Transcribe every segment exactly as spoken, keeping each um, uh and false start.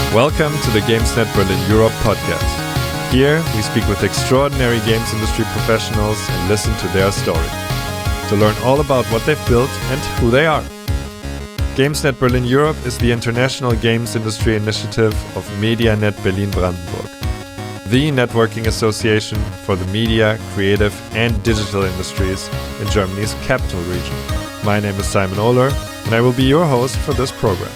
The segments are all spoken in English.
Welcome to the GamesNet Berlin Europe podcast. Here, we speak with extraordinary games industry professionals and listen to their story, to learn all about what they've built and who they are. GamesNet Berlin Europe is the international games industry initiative of MediaNet Berlin Brandenburg, the networking association for the media, creative and digital industries in Germany's capital region. My name is Simon Ohler, and I will be your host for this program.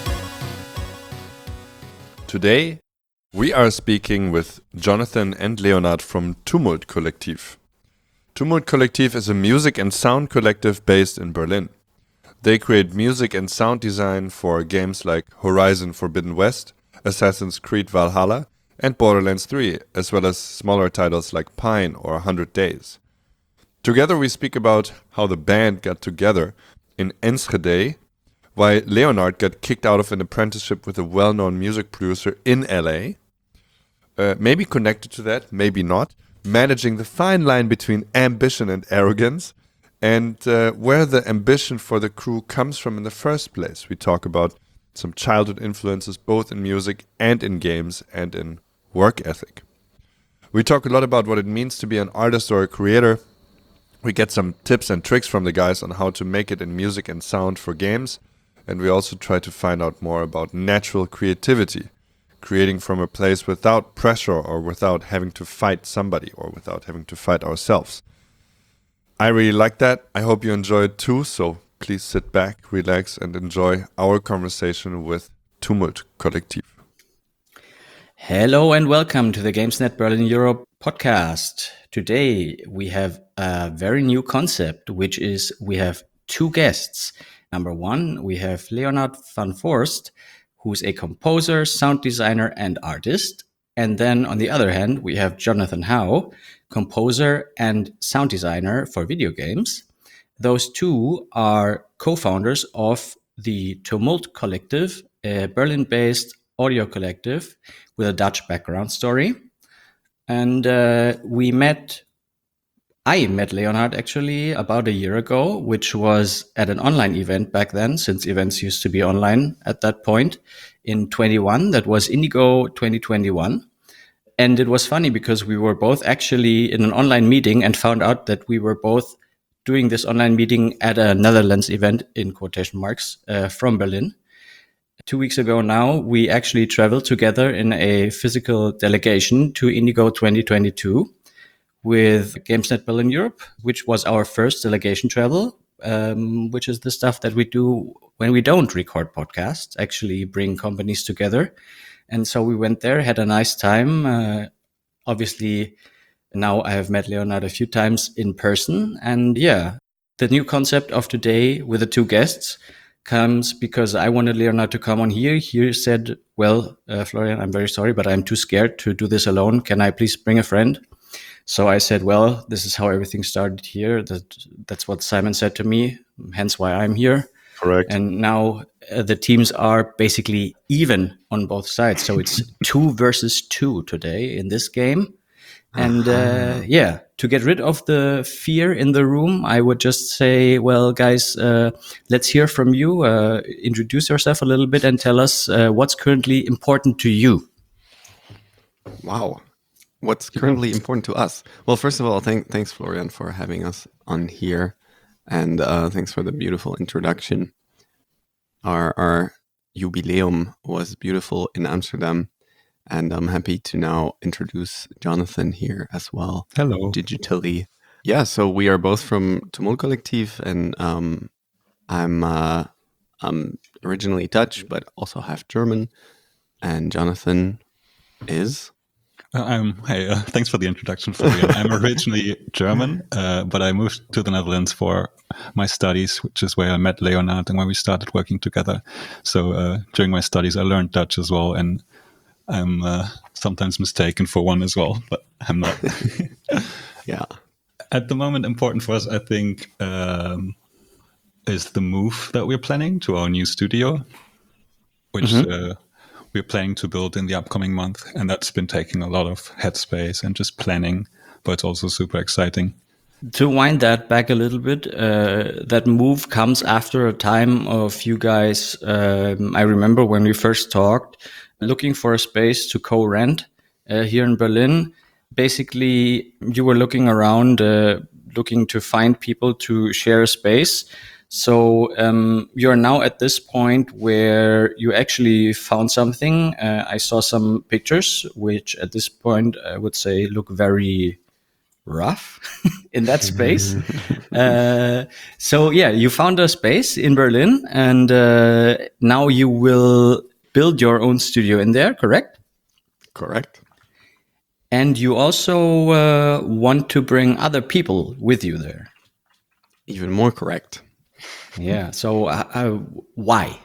Today, we are speaking with Jonathan and Leonard from Tumult Kollektiv. Tumult Kollektiv is a music and sound collective based in Berlin. They create music and sound design for games like Horizon Forbidden West, Assassin's Creed Valhalla, and Borderlands three, as well as smaller titles like Pine or one hundred days. Together we speak about how the band got together in Enschede, why Leonard got kicked out of an apprenticeship with a well-known music producer in L A, uh, maybe connected to that, maybe not, managing the fine line between ambition and arrogance, and uh, where the ambition for the crew comes from in the first place. We talk about some childhood influences both in music and in games and in work ethic. We talk a lot about what it means to be an artist or a creator. We get some tips and tricks from the guys on how to make it in music and sound for games. And we also try to find out more about natural creativity, creating from a place without pressure or without having to fight somebody or without having to fight ourselves. I really like that. I hope you enjoy it too. So please sit back, relax, and enjoy our conversation with Tumult Kollektiv. Hello and welcome to the GamesNet Berlin Europe podcast. Today we have a very new concept, which is we have two guests. Number one, we have Leonard van Voorst, who's a composer, sound designer, and artist. And then on the other hand, we have Jonathan Howe, composer and sound designer for video games. Those two are co-founders of the Tumult Kollektiv, a Berlin-based audio collective with a Dutch background story. And uh, we met I met Leonard actually about a year ago, which was at an online event back then, since events used to be online at that point in twenty-one. That was Indigo twenty twenty-one. And it was funny because we were both actually in an online meeting and found out that we were both doing this online meeting at a Netherlands event in quotation marks uh, from Berlin. Two weeks ago now, we actually traveled together in a physical delegation to Indigo twenty twenty-two. With GamesNet Berlin Europe, which was our first delegation travel, um, which is the stuff that we do when we don't record podcasts, actually bring companies together. And so we went there, had a nice time. Uh, obviously, now I have met Leonard a few times in person. And yeah, the new concept of today with the two guests comes because I wanted Leonard to come on here. He said, well, uh, Florian, I'm very sorry, but I'm too scared to do this alone. Can I please bring a friend? So I said, well, this is how everything started here. That That's what Simon said to me, hence why I'm here. Correct. And now uh, the teams are basically even on both sides. So it's two versus two today in this game. And uh, yeah, to get rid of the fear in the room, I would just say, well, guys, uh, let's hear from you. Uh, introduce yourself a little bit and tell us uh, what's currently important to you. Wow. What's currently important to us? Well, first of all, thank, thanks, Florian, for having us on here. And uh, thanks for the beautiful introduction. Our, our jubileum was beautiful in Amsterdam. And I'm happy to now introduce Jonathan here as well. Hello. Digitally. Yeah, so we are both from Tumult Kollektiv. And um, I'm, uh, I'm originally Dutch, but also half German. And Jonathan is... Uh, I'm, hey, uh, thanks for the introduction, Florian. I'm originally German, uh, but I moved to the Netherlands for my studies, which is where I met Leonard and where we started working together. So uh, during my studies, I learned Dutch as well, and I'm uh, sometimes mistaken for one as well, but I'm not. Yeah. At the moment, important for us, I think, um, is the move that we're planning to our new studio, which... Mm-hmm. Uh, we're planning to build in the upcoming month. And that's been taking a lot of headspace and just planning, but it's also super exciting. To wind that back a little bit, uh, that move comes after a time of you guys. Um, I remember when we first talked, looking for a space to co-rent uh, here in Berlin. Basically, you were looking around, uh, looking to find people to share a space. So um, you're now at this point where you actually found something. Uh, I saw some pictures, which at this point I would say look very rough in that space. uh, so yeah, you found a space in Berlin, and uh, now you will build your own studio in there, correct? Correct. And you also uh, want to bring other people with you there. Even more correct. Yeah. So uh, uh, why?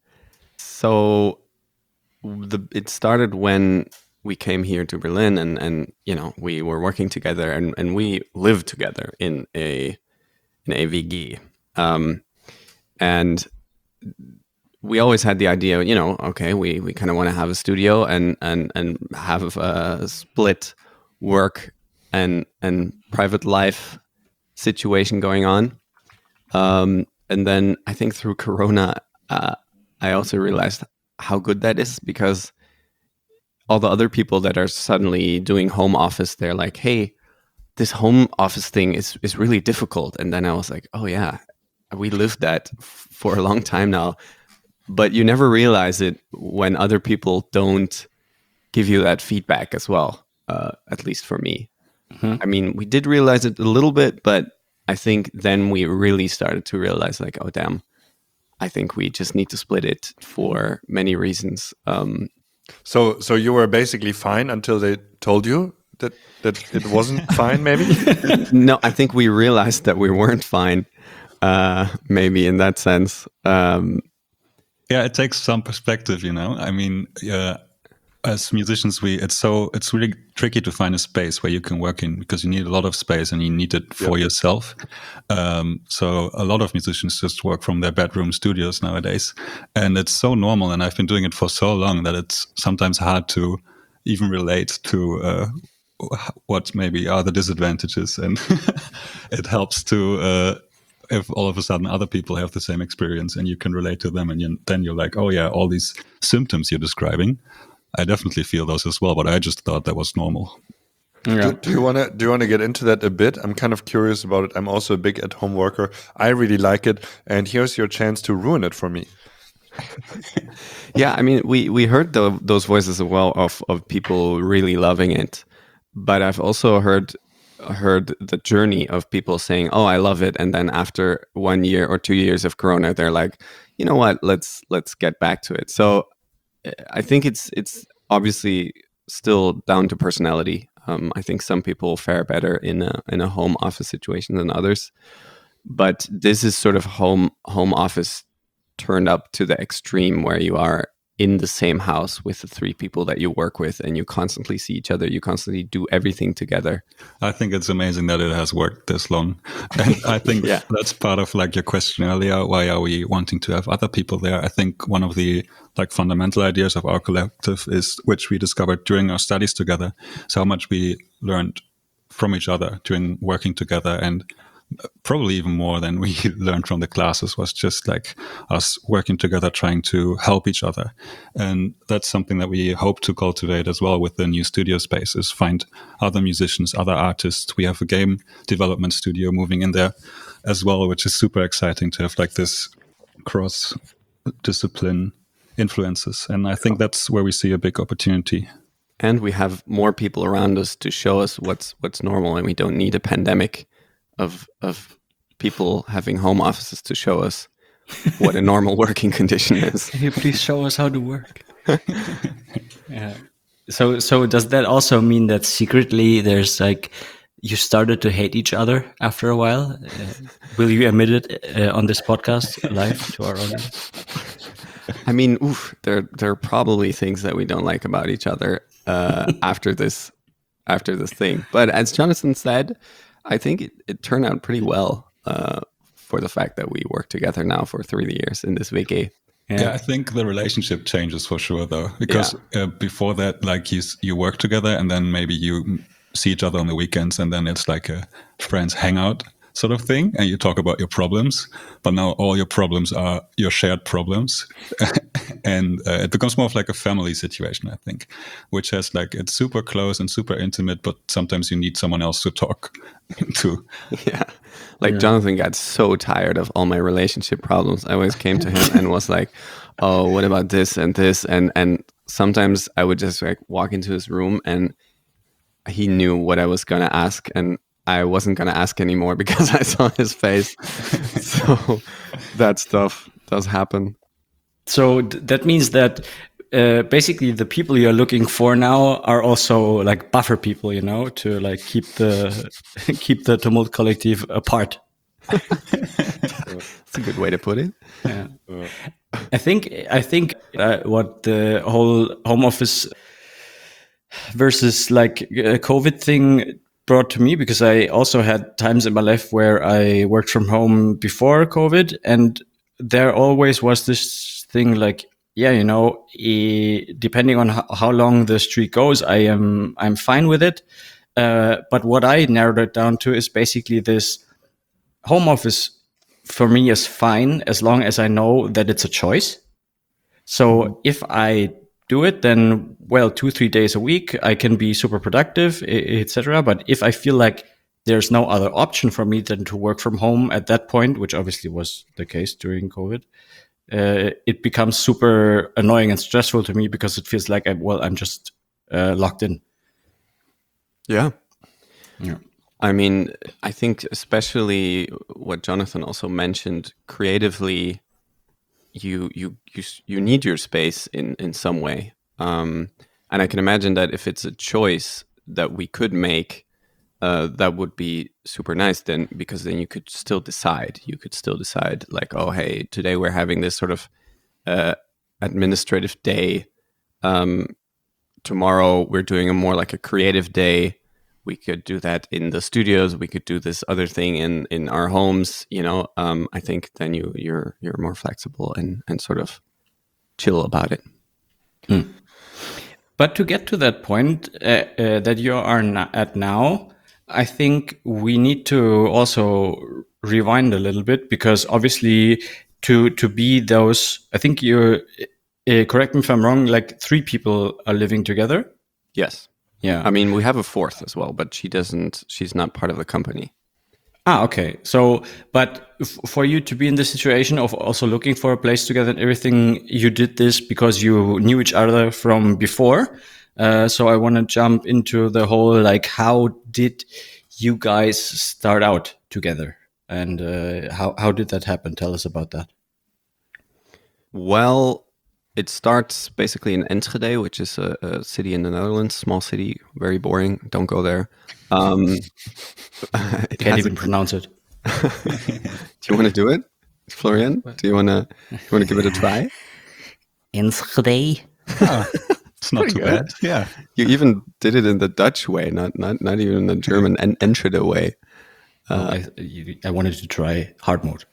So the it started when we came here to Berlin, and and you know we were working together, and and we lived together in a in a V G, um, and we always had the idea, you know, okay, we we kind of want to have a studio and and and have a split work and and private life situation going on. Um, and then I think through Corona, uh, I also realized how good that is, because all the other people that are suddenly doing home office, they're like, hey, this home office thing is, is really difficult. And then I was like, oh yeah, we lived that f- for a long time now. But you never realize it when other people don't give you that feedback as well, uh, at least for me. Mm-hmm. I mean, we did realize it a little bit, but I think then we really started to realize like, oh, damn, I think we just need to split it for many reasons. Um, so so you were basically fine until they told you that, that it wasn't fine, maybe? No, I think we realized that we weren't fine, uh, maybe in that sense. Um, yeah, it takes some perspective, you know. I mean, uh, as musicians, we it's so it's really tricky to find a space where you can work in, because you need a lot of space and you need it for yep. yourself. Um, so a lot of musicians just work from their bedroom studios nowadays, and it's so normal. And I've been doing it for so long that it's sometimes hard to even relate to uh, what maybe are the disadvantages, and it helps to. Uh, if all of a sudden other people have the same experience and you can relate to them, and you, then you're like, oh yeah, all these symptoms you're describing, I definitely feel those as well, but I just thought that was normal. Yeah. Do, do you want to do you want to get into that a bit? I'm kind of curious about it. I'm also a big at-home worker. I really like it, and here's your chance to ruin it for me. Yeah, I mean, we we heard the, those voices as well of of people really loving it, but I've also heard heard the journey of people saying, "Oh, I love it," and then after one year or two years of Corona, they're like, "You know what? Let's let's get back to it." So I think it's it's obviously still down to personality. Um, I think some people fare better in a in a home office situation than others, but this is sort of home home office turned up to the extreme, where you are in the same house with the three people that you work with, and you constantly see each other. You constantly do everything together. I think it's amazing that it has worked this long. And I think yeah. that's part of like your question earlier. Why are we wanting to have other people there? I think one of the like fundamental ideas of our collective is, which we discovered during our studies together, is how much we learned from each other during working together, and probably even more than we learned from the classes was just like us working together, trying to help each other. And that's something that we hope to cultivate as well with the new studio spaces, find other musicians, other artists. We have a game development studio moving in there as well, which is super exciting to have like this cross discipline influences. And I think that's where we see a big opportunity. And we have more people around us to show us what's what's normal, and we don't need a pandemic of of people having home offices to show us what a normal working condition is. Can you please show us how to work? Yeah. So so does that also mean that secretly there's like you started to hate each other after a while? Uh, will you admit it uh, on this podcast live to our audience? I mean, oof, there there are probably things that we don't like about each other uh, after this after this thing. But as Jonathan said, I think it, it turned out pretty well uh, for the fact that we worked together now for three years in this V G. Yeah. yeah, I think the relationship changes for sure, though, because yeah. uh, before that, like you you work together, and then maybe you see each other on the weekends, and then it's like a friends hangout. sort of thing, and you talk about your problems, but now all your problems are your shared problems. And uh, it becomes more of like a family situation, I think, which has like, it's super close and super intimate, but sometimes you need someone else to talk to. Yeah. Like yeah. Jonathan got so tired of all my relationship problems. I always came to him and was like, oh, what about this and this? And, and sometimes I would just like walk into his room and he knew what I was going to ask, and I wasn't going to ask anymore because I saw his face. So that stuff does happen. So th- that means that uh, basically the people you're looking for now are also like buffer people, you know, to like keep the keep the Tumult Collective apart. That's a good way to put it. Yeah. I think I think uh, what the whole home office versus like a COVID thing brought to me, because I also had times in my life where I worked from home before COVID, and there always was this thing like, yeah, you know, e- depending on h- how long the streak goes, I am I'm fine with it. Uh, but what I narrowed it down to is basically this: home office for me is fine as long as I know that it's a choice. So mm-hmm. if I do it, then well, two three days a week I can be super productive, et cetera. But if I feel like there's no other option for me than to work from home at that point, which obviously was the case during COVID, uh, it becomes super annoying and stressful to me because it feels like, I, well, I'm just uh, locked in. Yeah. Yeah. I mean, I think especially what Jonathan also mentioned, creatively, you you you you need your space in in some way. Um, and I can imagine that if it's a choice that we could make, uh, that would be super nice then, because then you could still decide. You could still decide like, oh, hey, today we're having this sort of uh, administrative day. Um, tomorrow we're doing a more like a creative day. We could do that in the studios. We could do this other thing in, in our homes. You know, um, I think then you you're you're more flexible and, and sort of chill about it. Hmm. But to get to that point uh, uh, that you are na- at now, I think we need to also rewind a little bit, because obviously to to be those, I think you uh, correct me if I'm wrong, like three people are living together. Yes. Yeah. I mean, we have a fourth as well, but she doesn't, she's not part of the company. Ah, okay. So, but f- for you to be in the situation of also looking for a place together and everything, you did this because you knew each other from before. Uh, so I want to jump into the whole, like, how did you guys start out together? And uh, how, how did that happen? Tell us about that. Well, it starts basically in Enschede, which is a, a city in the Netherlands, small city, very boring. Don't go there. Um, it Can't even a, pronounce it. Do you want to do it, Florian? Do you want to you want to give it a try? Enschede. Oh, it's not too good. bad. Yeah, you even did it in the Dutch way, not not not even in the German en- Enschede way. Uh, oh, I, I wanted to try hard mode.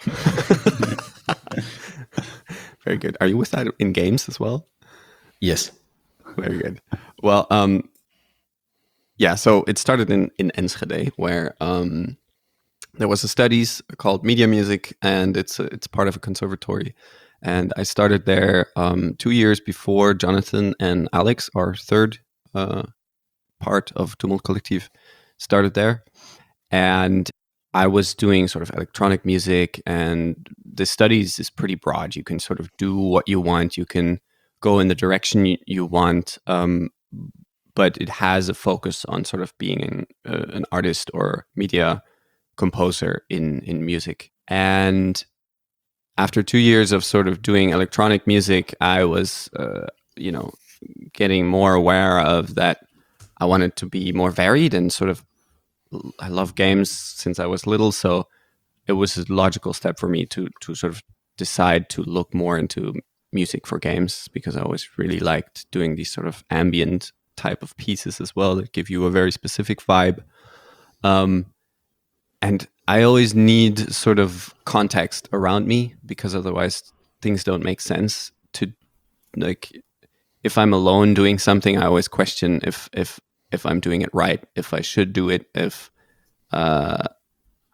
Very good. Are you with that in games as well? Yes. Very good. Well, um, yeah, so it started in, in Enschede, where um, there was a studies called Media Music, and it's a, it's part of a conservatory. And I started there um, two years before Jonathan and Alex, our third uh, part of Tumult Collective, started there. And I was doing sort of electronic music, and the studies is pretty broad. You can sort of do what you want. You can go in the direction you, you want, um, but it has a focus on sort of being an, uh, an artist or media composer in, in music. And after two years of sort of doing electronic music, I was, uh, you know, getting more aware of that I wanted to be more varied and sort of, I love games since I was little, so it was a logical step for me to to sort of decide to look more into music for games, because I always really liked doing these sort of ambient type of pieces as well that give you a very specific vibe. Um, and I always need sort of context around me, because otherwise things don't make sense. To like, if I'm alone doing something, I always question if if if I'm doing it right, if I should do it, if uh,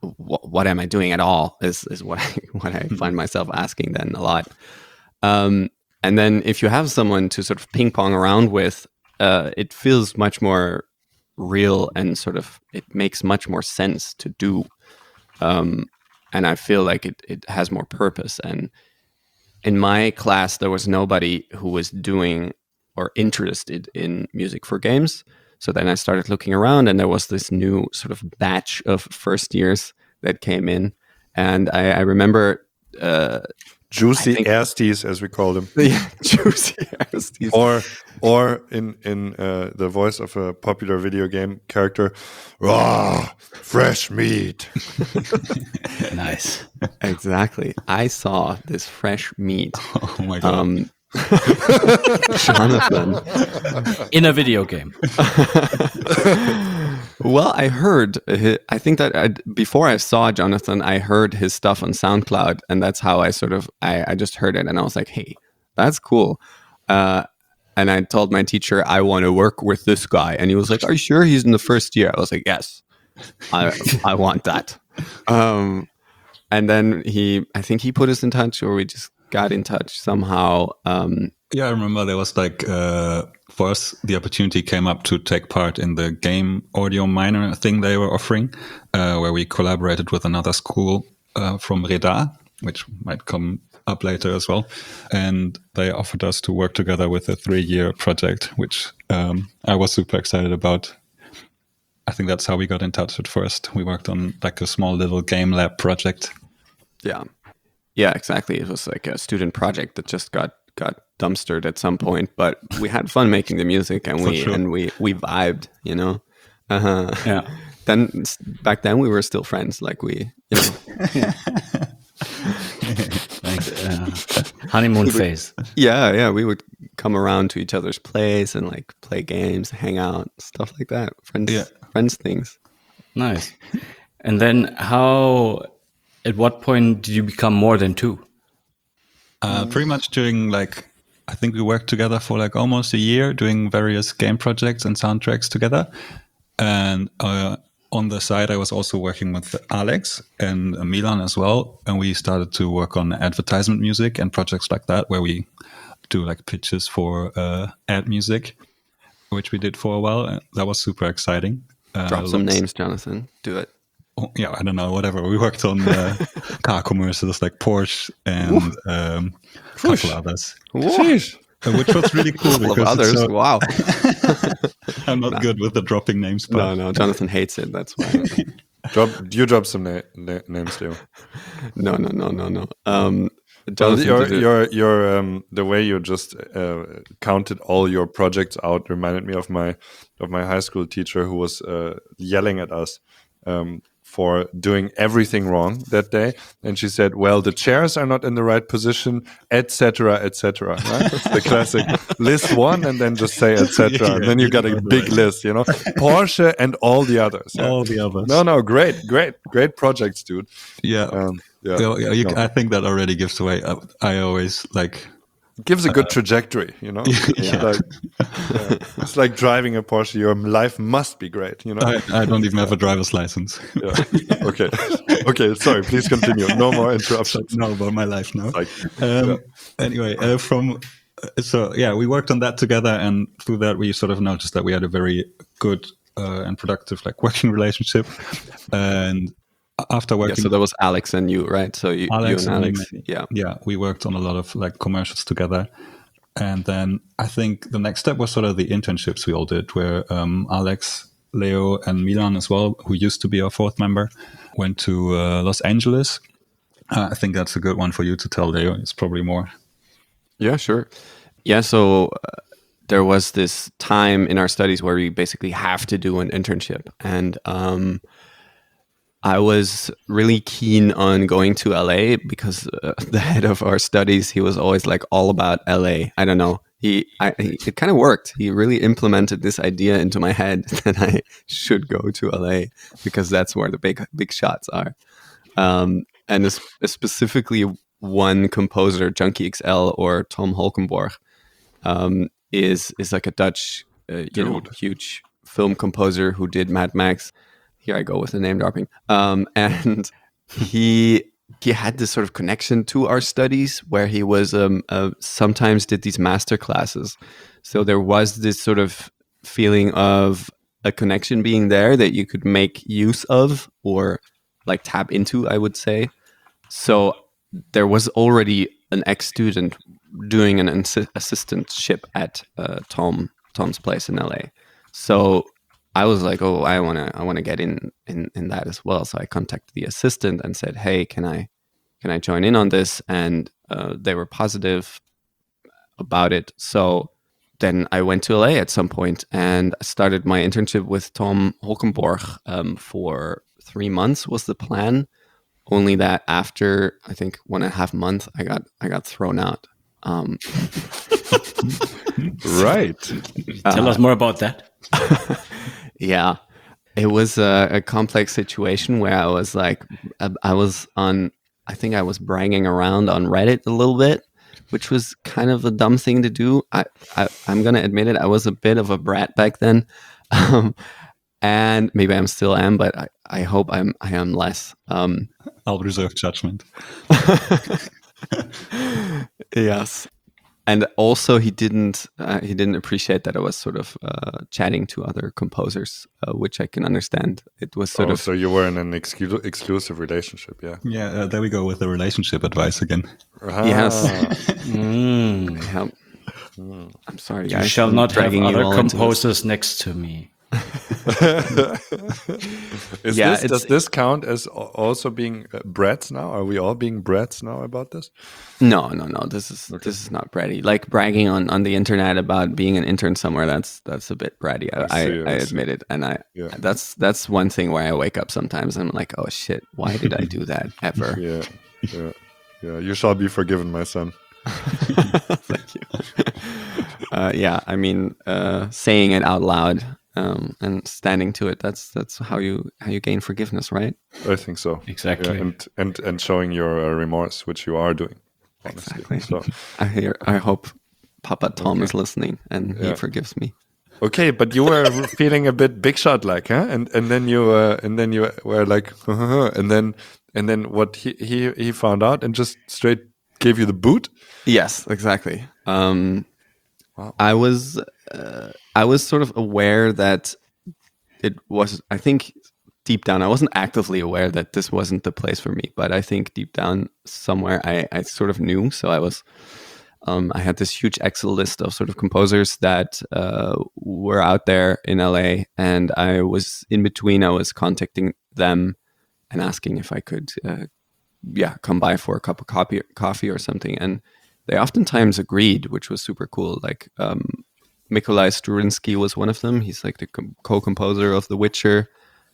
wh- what am I doing at all? Is is what I, what I find myself asking then a lot. Um, and then if you have someone to sort of ping pong around with, uh, it feels much more real and sort of it makes much more sense to do. Um, and I feel like it it has more purpose. And in my class, there was nobody who was doing or interested in music for games. So then I started looking around, and there was this new sort of batch of first years that came in. And I, I remember uh, Juicy think- Ersties, as we call them. the juicy Ersties. Or, or in in uh, the voice of a popular video game character, raw, fresh meat. Nice. Exactly. I saw this fresh meat. Oh my god. Um, Jonathan. In a video game. Well, I heard, hi- I think that I, before I saw Jonathan, I heard his stuff on SoundCloud, and that's how I sort of, I, I just heard it, and I was like, hey, that's cool. Uh, and I told my teacher, I want to work with this guy. And he was like, are you sure he's in the first year? I was like, yes, I, I want that. Um, and then he, I think he put us in touch, or we just got in touch somehow. Um, Yeah, I remember there was like, uh, for us, the opportunity came up to take part in the game audio minor thing they were offering, uh, where we collaborated with another school uh, from Reda, which might come up later as well. And they offered us to work together with a three-year project, which um, I was super excited about. I think that's how we got in touch at first. We worked on like a small little game lab project. yeah. Yeah, exactly. It was like a student project that just got got dumpstered at some point, but we had fun making the music, and For we sure. and we we vibed, you know. Uh-huh. Yeah. Then s- back then we were still friends, like we, you know. Like uh, honeymoon phase. yeah, yeah. We would come around to each other's place and like play games, hang out, stuff like that. Friends, Yeah. friends things. Nice. And then how, at what point did you become more than two? Uh, pretty much during like, I think we worked together for like almost a year doing various game projects and soundtracks together. And uh, on the side, I was also working with Alex and uh, Milan as well. And we started to work on advertisement music and projects like that, where we do like pitches for uh, ad music, which we did for a while. And that was super exciting. Uh, Drop some lots- names, Jonathan. Do it. Oh, yeah, I don't know, whatever. We worked on uh, car commercials like Porsche and um, a couple others, Sheesh. uh, which was really cool Couple of because others. it's so- Wow. I'm not good with the dropping names, but No, no. Jonathan hates it. That's why. Drop, you drop some na- na- names, Leo. No, no, no, no, no. Um, Well, Jonathan your did it- your your um the way you just uh, counted all your projects out reminded me of my of my high school teacher who was uh, yelling at us um, for doing everything wrong that day, and she said, "Well, the chairs are not in the right position, et cetera, et cetera." Right? That's the classic list one, and then just say et cetera, Yeah, and then you got a yeah. big list, you know, Porsche and all the others. Yeah. all the others. No, no, great, great, great projects, dude. yeah. Um, yeah, Yeah, yeah, you, no. I think that already gives away. uh, I always like, gives a good trajectory, you know. yeah. Like, yeah. It's like driving a Porsche. Your life must be great, you know. I, I don't even have a driver's license. Yeah. Okay, okay. Sorry, please continue. No more interruptions. No, about my life now. Like, Um, yeah. Anyway, uh, from uh, so yeah, we worked on that together, and through that we sort of noticed that we had a very good uh, and productive like working relationship. And after Yeah, working, so that was Alex and you, right? So you, Alex you and and Alex, me. yeah. yeah, we worked on a lot of like commercials together. And then I think the next step was sort of the internships we all did, where um, Alex, Leo, and Milan as well, who used to be our fourth member, went to uh, Los Angeles. Uh, I think that's a good one for you to tell, Leo. It's probably more. Yeah, sure. Yeah, so uh, there was this time in our studies where we basically have to do an internship. And um, I was really keen on going to L A because uh, the head of our studies, he was always like all about L A. I don't know. He, I, he it kind of worked. He really implemented this idea into my head that I should go to L A because that's where the big big shots are. Um, and es- specifically one composer, Junkie X L or Tom Holkenborg, um, is is like a Dutch, uh, you know, Dude. huge film composer who did Mad Max. here I go with the name dropping. Um, and he he had this sort of connection to our studies where he was um, uh, sometimes did these master classes. So there was this sort of feeling of a connection being there that you could make use of or like tap into, I would say. So there was already an ex-student doing an assi- assistantship at uh, Tom Tom's place in L A. So I was like, oh, I want to I want to get in, in in that as well. So I contacted the assistant and said, hey, can I can I join in on this? And uh, they were positive about it. So then I went to L A at some point and started my internship with Tom Holkenborg um, for three months was the plan. Only that after I think one and a half months, I got I got thrown out. Um, Right. Tell us more about that. yeah, it was a, a complex situation where I was like, I, I was on, I think I was bragging around on Reddit a little bit, which was kind of a dumb thing to do. I, I I'm gonna admit it. I was a bit of a brat back then. Um, and maybe I'm still am, but I, I hope I'm I am less. Um, I'll reserve judgment. yes, and also he didn't uh, he didn't appreciate that I was sort of uh, chatting to other composers, uh, which I can understand. It was sort Oh, of so you were in an exclu- exclusive relationship, yeah. Yeah, uh, there we go with the relationship advice again. Ah. Yes. Mm. yeah. I'm sorry, You guys. shall I'm not have dragging you other all into this. composers next to me. Is Yeah, this, it's- does this count as al- also being uh, brats now? Are we all being brats now about this? No, no, no. This is this is not bratty. Like bragging on, on the internet about being an intern somewhere. That's that's a bit bratty. I, I I, see, I I see. admit it, and I Yeah. that's that's one thing where I wake up sometimes. And I'm like, oh shit, why did I do that ever? Yeah, yeah, yeah. You shall be forgiven, my son. Thank you. uh, yeah, I mean, uh, saying it out loud um, and standing to it. That's that's how you how you gain forgiveness, right? I think so. Exactly. Yeah, and and and showing your uh, remorse, which you are doing. Honestly. Exactly. So I hear. I hope Papa Tom is listening and he Yeah. forgives me. okay, but you were feeling a bit big shot like, huh? And and then you uh, and then you were like, and then and then what he he he found out and just straight gave you the boot. Yes, exactly. Um, Wow. I was uh, I was sort of aware that it was. I think deep down, I wasn't actively aware that this wasn't the place for me, but I think deep down somewhere, I, I sort of knew. So I was. Um, I had this huge Excel list of sort of composers that uh, were out there in L A, and I was in between. I was contacting them and asking if I could, uh, yeah, come by for a cup of coffee, coffee or something. And they oftentimes agreed, which was super cool. Like um, Mikolaj Strurinski was one of them. He's like the com- co-composer of The Witcher,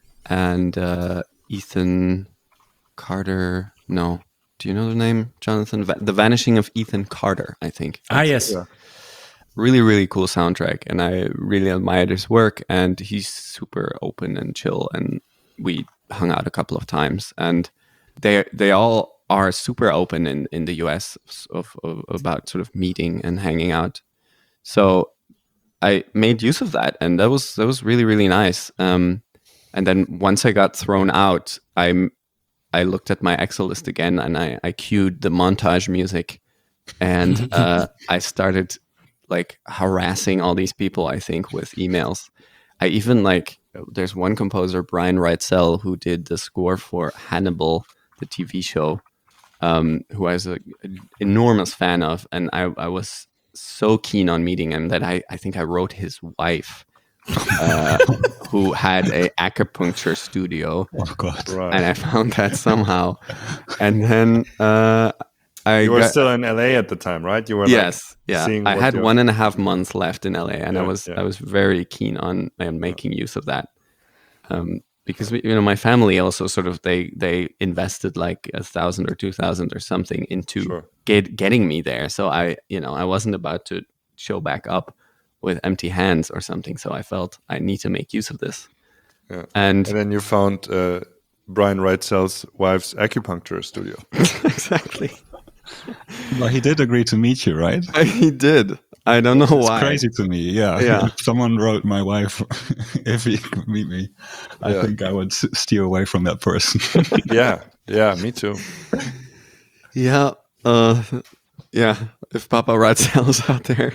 and uh, Ethan Carter. No. Do you know the name, Jonathan? Va- the Vanishing of Ethan Carter, I think. Ah, yes. Yeah. Really, really cool soundtrack, and I really admired his work. And he's super open and chill, and we hung out a couple of times. And they they all are super open in, in the U S of, of about sort of meeting and hanging out. So I made use of that, and that was that was really really nice. Um, and then once I got thrown out, I I looked at my Excel list again, and I, I queued the montage music, and uh, I started like harassing all these people, I think, with emails. I even like there's one composer, Brian Reitzel, who did the score for Hannibal, the T V show, um, who I was a- an enormous fan of, and I, I was so keen on meeting him that I, I think I wrote his wife, uh, who had a acupuncture studio, Oh God. Right. and I found that somehow. And then uh, I you were got, still in L A at the time, right? You were yes, like, yeah. seeing I what had your- one and a half months left in L A, and I Yeah, was yeah. I was very keen on um, making use of that, um, because you know my family also sort of they they invested like a thousand or two thousand or something into Sure. get getting me there. So I you know I wasn't about to show back up with empty hands or something. So I felt I need to make use of this, Yeah. and And then you found uh, Brian Reitzel's wife's acupuncture studio. exactly. Well, he did agree to meet you, right? He did. I don't know It's why. crazy to me. Yeah. Yeah. If someone wrote my wife, if he could meet me, I Yeah. think I would s- steer away from that person. Yeah, yeah, me too. Yeah. Uh, yeah. If Papa Ratzel's out there.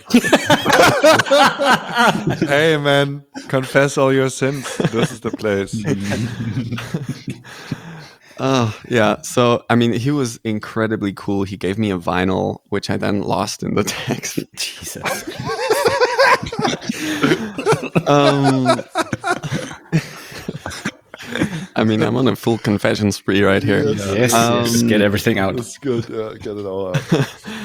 Hey, man, confess all your sins. This is the place. Oh, yeah. So, I mean, he was incredibly cool. He gave me a vinyl, which I then lost in the text. Jesus. Um, I mean, I'm on a full confession spree right here. Yes, Um, yes. Get everything out. That's good. Yeah, get it all out.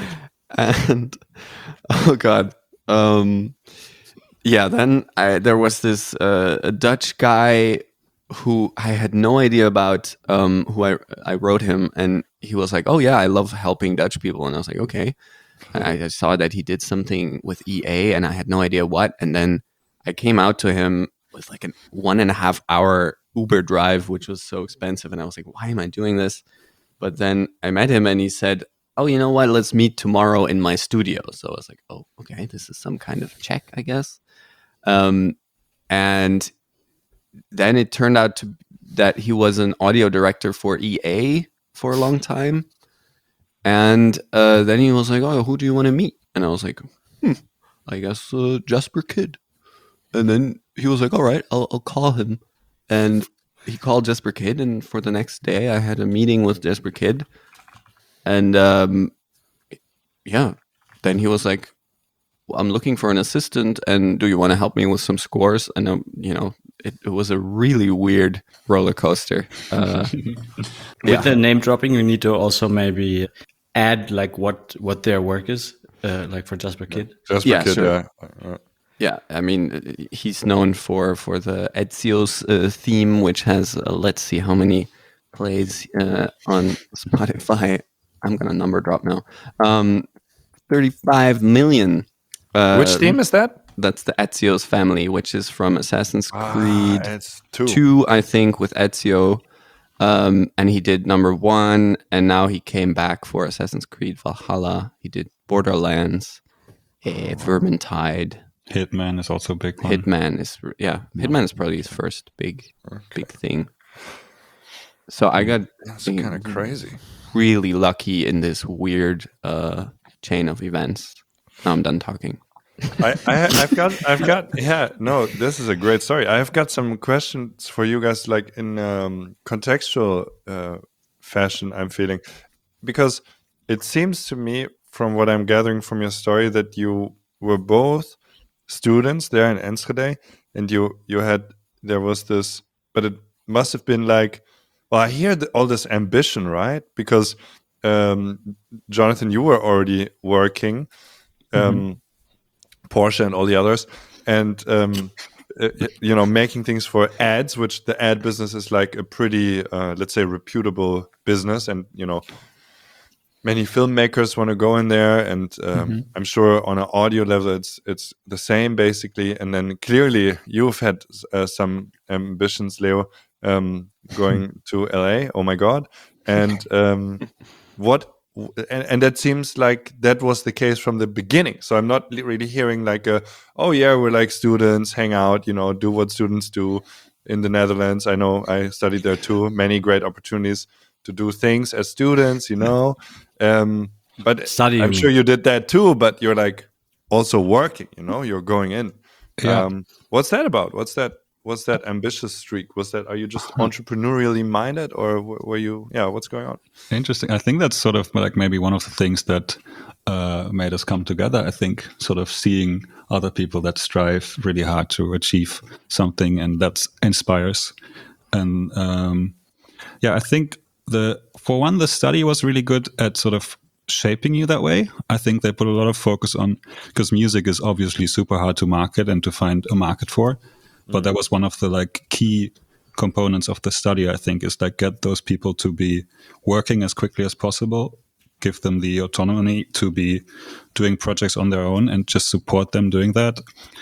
And oh god, um, yeah. Then I, there was this uh, a Dutch guy who I had no idea about. Um, who I I wrote him, and he was like, "Oh yeah, I love helping Dutch people," and I was like, "Okay." And I, I saw that he did something with E A, and I had no idea what. And then I came out to him with like a one and a half hour Uber drive, which was so expensive, and I was like, "Why am I doing this?" But then I met him, and he said, "Oh, you know what? Let's meet tomorrow in my studio." So I was like, "Oh, okay, this is some kind of check, I guess." Um, and then it turned out to that he was an audio director for E A for a long time. And uh, then he was like, "Oh, who do you want to meet?" And I was like, hmm, I guess uh, Jesper Kid. And then he was like, "All right, I'll, I'll call him." And he called Jesper Kid. And for the next day, I had a meeting with Jesper Kid. And um, yeah, then he was like, well, "I'm looking for an assistant. And do you want to help me with some scores?" And, um, you know, it, it was a really weird roller coaster. Uh, With yeah. the name dropping, you need to also maybe add like what what their work is, uh, like for Jasper Kid. Jasper Yeah, Kid, sure. yeah. Uh, Yeah, I mean, uh, he's known for for the Ezio's uh, theme, which has uh, let's see how many plays uh, on Spotify. I'm gonna number drop now. Um, thirty-five million. Uh, Which theme is that? That's the Ezio's family, which is from Assassin's Creed Ah, it's two. two, I think, with Ezio. Um, and he did number one, and now he came back for Assassin's Creed Valhalla. He did Borderlands, uh, Vermintide. Hitman is also a big one. Hitman is yeah, Hitman is probably his first big big thing. So I got That's kind of crazy. really lucky in this weird uh, chain of events. Now I'm done talking. I, I, I've got, I've got, yeah, no, this is a great story. I've got some questions for you guys, like in um, contextual uh, fashion. I'm feeling because it seems to me, from what I'm gathering from your story, that you were both students there in Enschede, and you you had there was this, but it must have been like, well, I hear the, all this ambition, right? Because um, Jonathan, you were already working. Um, Mm-hmm. Porsche and all the others, and um, uh, you know, making things for ads, which the ad business is like a pretty, uh, let's say, reputable business, and you know, many filmmakers want to go in there, and um, Mm-hmm. I'm sure on an audio level, it's it's the same basically. And then clearly, you've had uh, some ambitions, Leo, um, going to L A. Oh my God! And um, what? And, and that seems like that was the case from the beginning. So I'm not li- really hearing like a, oh yeah, we're like students, hang out, you know, do what students do in the Netherlands. I know I studied there too. Many great opportunities to do things as students, you know. Um, but Study, I'm you sure mean. you did that too. But you're like also working, you know. You're going in. Yeah. Um, what's that about? What's that? What's that ambitious streak? Was that? Are you just entrepreneurially minded, or w- were you? Yeah. What's going on? Interesting. I think that's sort of like maybe one of the things that uh, made us come together. I think sort of seeing other people that strive really hard to achieve something, and that inspires. And um, yeah, I think the for one, the study was really good at sort of shaping you that way. I think they put a lot of focus on, because music is obviously super hard to market and to find a market for. But that was one of the like key components of the study, I think, is like get those people to be working as quickly as possible, give them the autonomy to be doing projects on their own, and just support them doing that.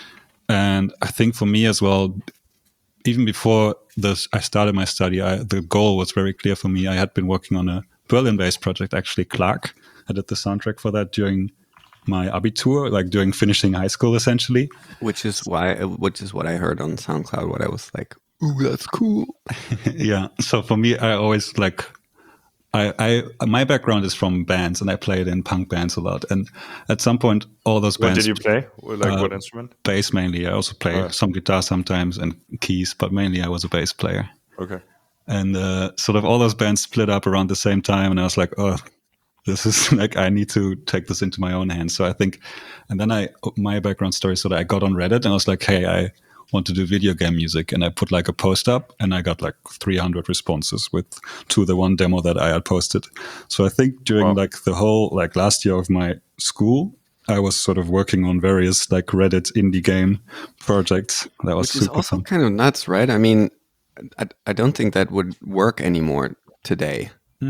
And I think for me as well, even before this, I started my study, I, the goal was very clear for me. I had been working on a Berlin-based project, actually, Clark. I did the soundtrack for that during my Abitur, like during finishing high school, essentially. Which is why, which is what I heard on SoundCloud. What I was like, "Ooh, that's cool." Yeah. So for me, I always like, I, I, my background is from bands, and I played in punk bands a lot. And at some point, all those What bands. did you play? Like uh, what instrument? Bass mainly. I also play Oh. some guitar sometimes and keys, but mainly I was a bass player. Okay. And uh, sort of all those bands split up around the same time, and I was like, oh, this is like, I need to take this into my own hands. So I think, and then I, my background story, so that I got on Reddit and I was like, hey, I want to do video game music. And I put like a post up and I got like three hundred responses with to the one demo that I had posted. So I think during Wow. like the whole, like last year of my school, I was sort of working on various like Reddit indie game projects. That was Which is super also fun. kind of nuts, right? I mean, I, I don't think that would work anymore today.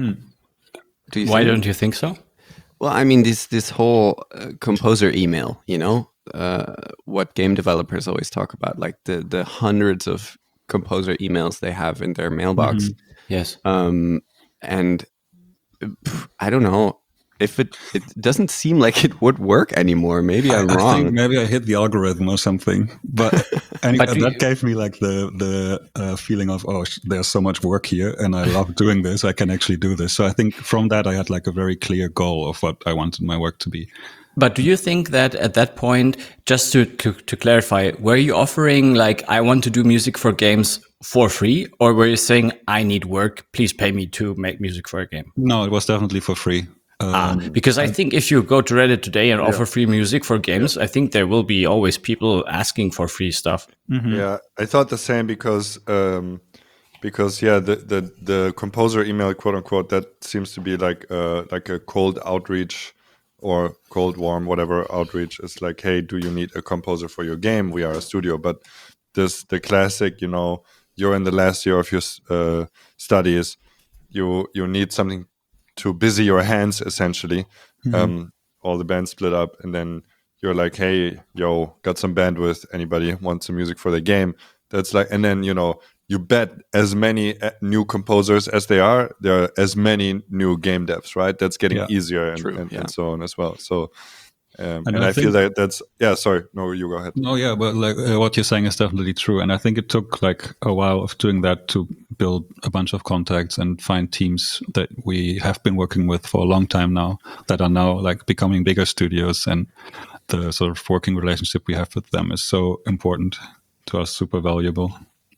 Do you Why think? don't you think so? Well, I mean, this this whole uh, composer email, you know, uh, what game developers always talk about, like the the hundreds of composer emails they have in their mailbox, Yes. um, and pff, I don't know if it it doesn't seem like it would work anymore. Maybe I'm I, I wrong. think maybe I hit the algorithm or something, but, and But do that you- gave me like the the uh, feeling of, oh, sh- there's so much work here, and I love doing this. I can actually do this. So I think from that I had like a very clear goal of what I wanted my work to be. But do you think that at that point, just to, to, to clarify, were you offering like, I want to do music for games for free? Or were you saying, I need work, please pay me to make music for a game? No, it was definitely for free. Um, Ah, because I think if you go to Reddit today and offer free music for games, I think there will be always people asking for free stuff. Yeah, I thought the same because um, because yeah, the, the the composer email, quote unquote, that seems to be like uh like a cold outreach or cold warm whatever outreach. It's like, hey, do you need a composer for your game? We are a studio, but this the classic, you know, you're in the last year of your uh, studies, you you need something to busy your hands essentially. Um, all the bands split up, and then you're like, hey, yo, got some bandwidth, anybody wants some music for the game? That's like, and then, you know, you bet as many uh, new composers as they are, there are as many new game devs, right? That's getting Yeah, easier and, true, and, yeah. and so on as well. So um, And and, I I, feel think- that that's yeah sorry no you go ahead. No, yeah, but like uh, what you're saying is definitely true, and I think it took like a while of doing that to build a bunch of contacts and find teams that we have been working with for a long time now that are now like becoming bigger studios, and the sort of working relationship we have with them is so important to us, super valuable.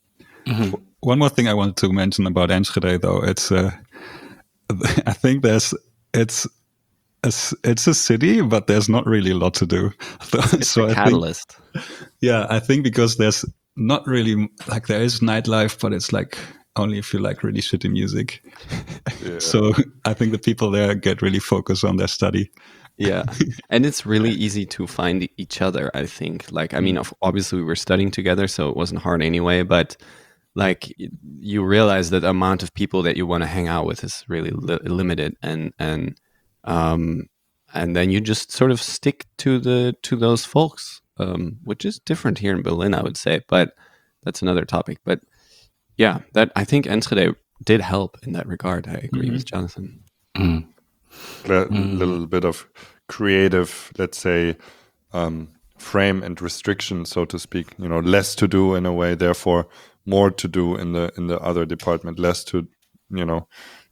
One more thing I wanted to mention about Enschede, though, it's uh, I think there's it's. a s- It's a city, but there's not really a lot to do. So I think, Catalyst. yeah, I think because there's not really like there is nightlife, but it's like only if you like really shitty music. So I think the people there get really focused on their study. Yeah, and it's really easy to find each other, I think. Like, I mean, of- obviously we were studying together, so it wasn't hard anyway, but like y- you realize that the amount of people that you want to hang out with is really li- limited, and and um and then you just sort of stick to the to those folks, um which is different here in Berlin, I would say, but that's another topic. But yeah, that I think Enschede did help in that regard. I agree with Jonathan. A little bit of creative, let's say, um, frame and restriction, so to speak. You know, less to do in a way, therefore more to do in the in the other department. Less to, you know,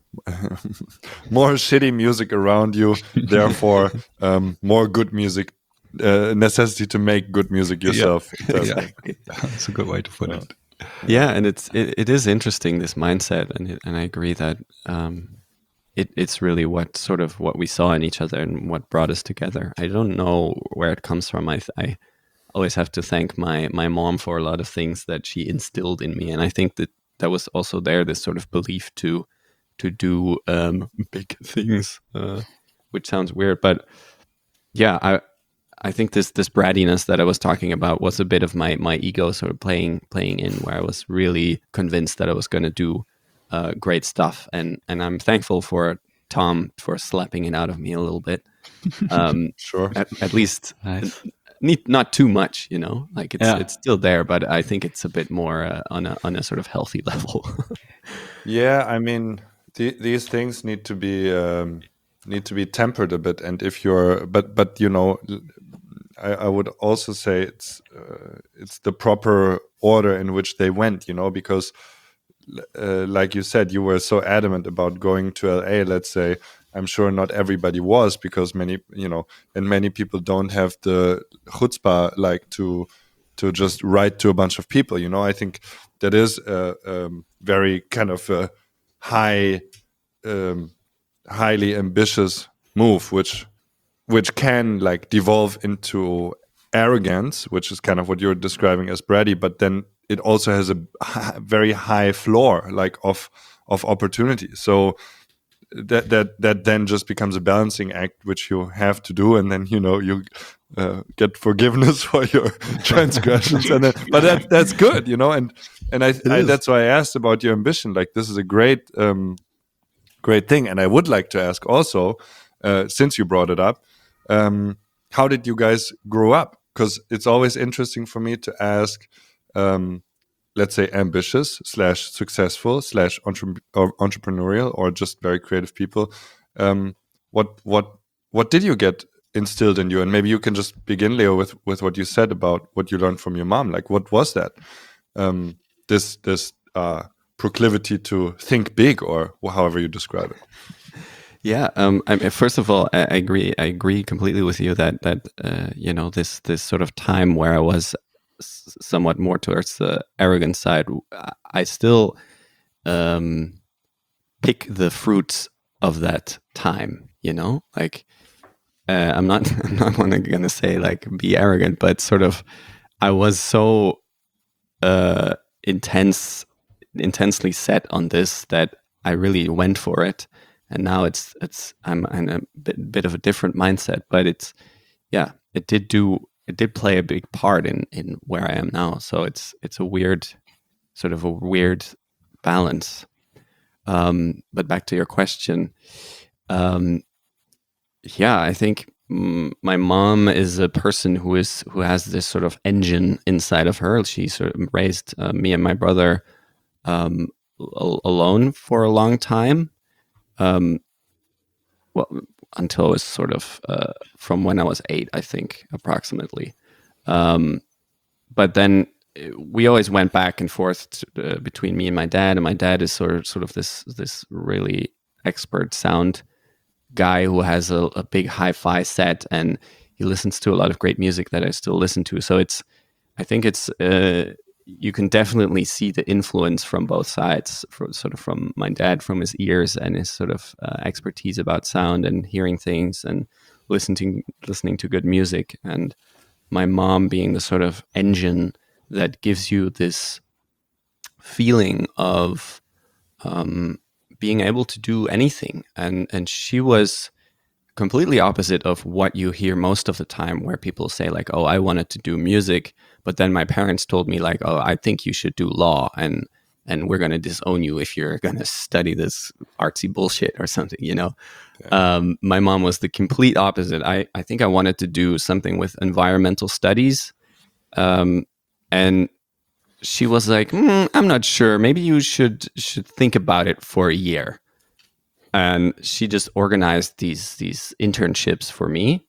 more shitty music around you, therefore um, more good music. Uh, necessity to make good music yourself. That's- Yeah, that's a good way to put it. Yeah, and it's it, it is interesting, this mindset, and it, and I agree that um, it it's really what sort of what we saw in each other and what brought us together. I don't know where it comes from. I I always have to thank my my mom for a lot of things that she instilled in me, and I think that that was also there, this sort of belief to to do um, big things, uh, which sounds weird, but yeah, I. I think this this brattiness that I was talking about was a bit of my my ego sort of playing playing in, where I was really convinced that I was going to do uh, great stuff, and and I'm thankful for Tom for slapping it out of me a little bit. Um, Sure. at, at least Nice. need, not too much, you know. Like it's Yeah. it's still there, but I think it's a bit more uh, on a on a sort of healthy level. Yeah, I mean, the, these things need to be um, need to be tempered a bit. And if you're, but but you know, I, I would also say it's uh, it's the proper order in which they went. You know, because uh, like you said, you were so adamant about going to L A. Let's say, I'm sure not everybody was, because many, you know, and many people don't have the chutzpah like to to just write to a bunch of people. You know, I think that is a, a very kind of a high, um, highly ambitious move, which which can like devolve into arrogance, which is kind of what you're describing as bratty, but then it also has a h- very high floor like of of opportunity. So that that that then just becomes a balancing act which you have to do, and then you know you uh, get forgiveness for your transgressions, and then, but that that's good, you know, and and I, I that's why I asked about your ambition. Like, this is a great um, great thing, and I would like to ask also, uh, since you brought it up, um, how did you guys grow up? Because it's always interesting for me to ask. Um, let's say ambitious slash successful slash entre- or entrepreneurial or just very creative people. Um, what what what did you get instilled in you? And maybe you can just begin, Leo, with with what you said about what you learned from your mom. Like, what was that? Um, this this uh, proclivity to think big, or however you describe it. Yeah. Um, I mean, first of all, I, I agree. I agree completely with you that that uh, you know, this this sort of time where I was s- somewhat more towards the arrogant side, I still um, pick the fruits of that time. You know, like uh, I'm not I'm not going to say like be arrogant, but sort of I was so uh, intense, intensely set on this that I really went for it. And now it's it's I'm in a bit, bit of a different mindset, but it's yeah, it did do it did play a big part in in where I am now. So it's it's a weird sort of a weird balance. Um, but back to your question, um, yeah, I think mm, my mom is a person who is who has this sort of engine inside of her. She sort of raised uh, me and my brother um, al- alone for a long time. Um, well, until it was sort of uh, from when I was eight, I think, approximately. Um, but then we always went back and forth to, uh, between me and my dad. And my dad is sort of, sort of this this really expert sound guy who has a, a big hi-fi set, and he listens to a lot of great music that I still listen to. So it's, I think it's, uh, you can definitely see the influence from both sides, for, sort of from my dad, from his ears and his sort of uh, expertise about sound and hearing things and listening listening to good music, and my mom being the sort of engine that gives you this feeling of um, being able to do anything. And and she was completely opposite of what you hear most of the time, where people say like, oh, I wanted to do music, but then my parents told me like, oh, I think you should do law, and and we're going to disown you if you're going to study this artsy bullshit or something, you know. Yeah. Um, my mom was the complete opposite. I, I think I wanted to do something with environmental studies. Um, and she was like, mm, I'm not sure. Maybe you should should think about it for a year. And she just organized these these internships for me,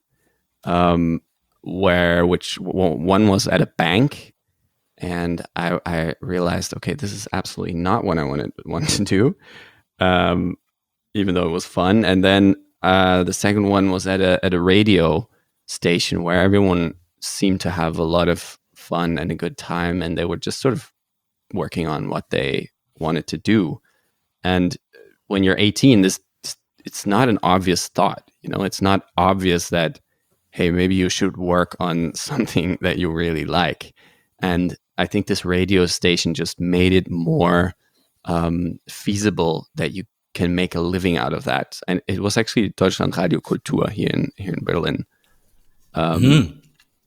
um, where which one was at a bank, and I, I realized, okay, this is absolutely not what I wanted wanted to do, um, even though it was fun. And then uh, the second one was at a at a radio station where everyone seemed to have a lot of fun and a good time, and they were just sort of working on what they wanted to do. And when you're eighteen, this it's not an obvious thought, you know. It's not obvious that, hey, maybe you should work on something that you really like. And I think this radio station just made it more um, feasible that you can make a living out of that. And it was actually Deutschland Radio Kultur here in here in Berlin. Um, mm-hmm.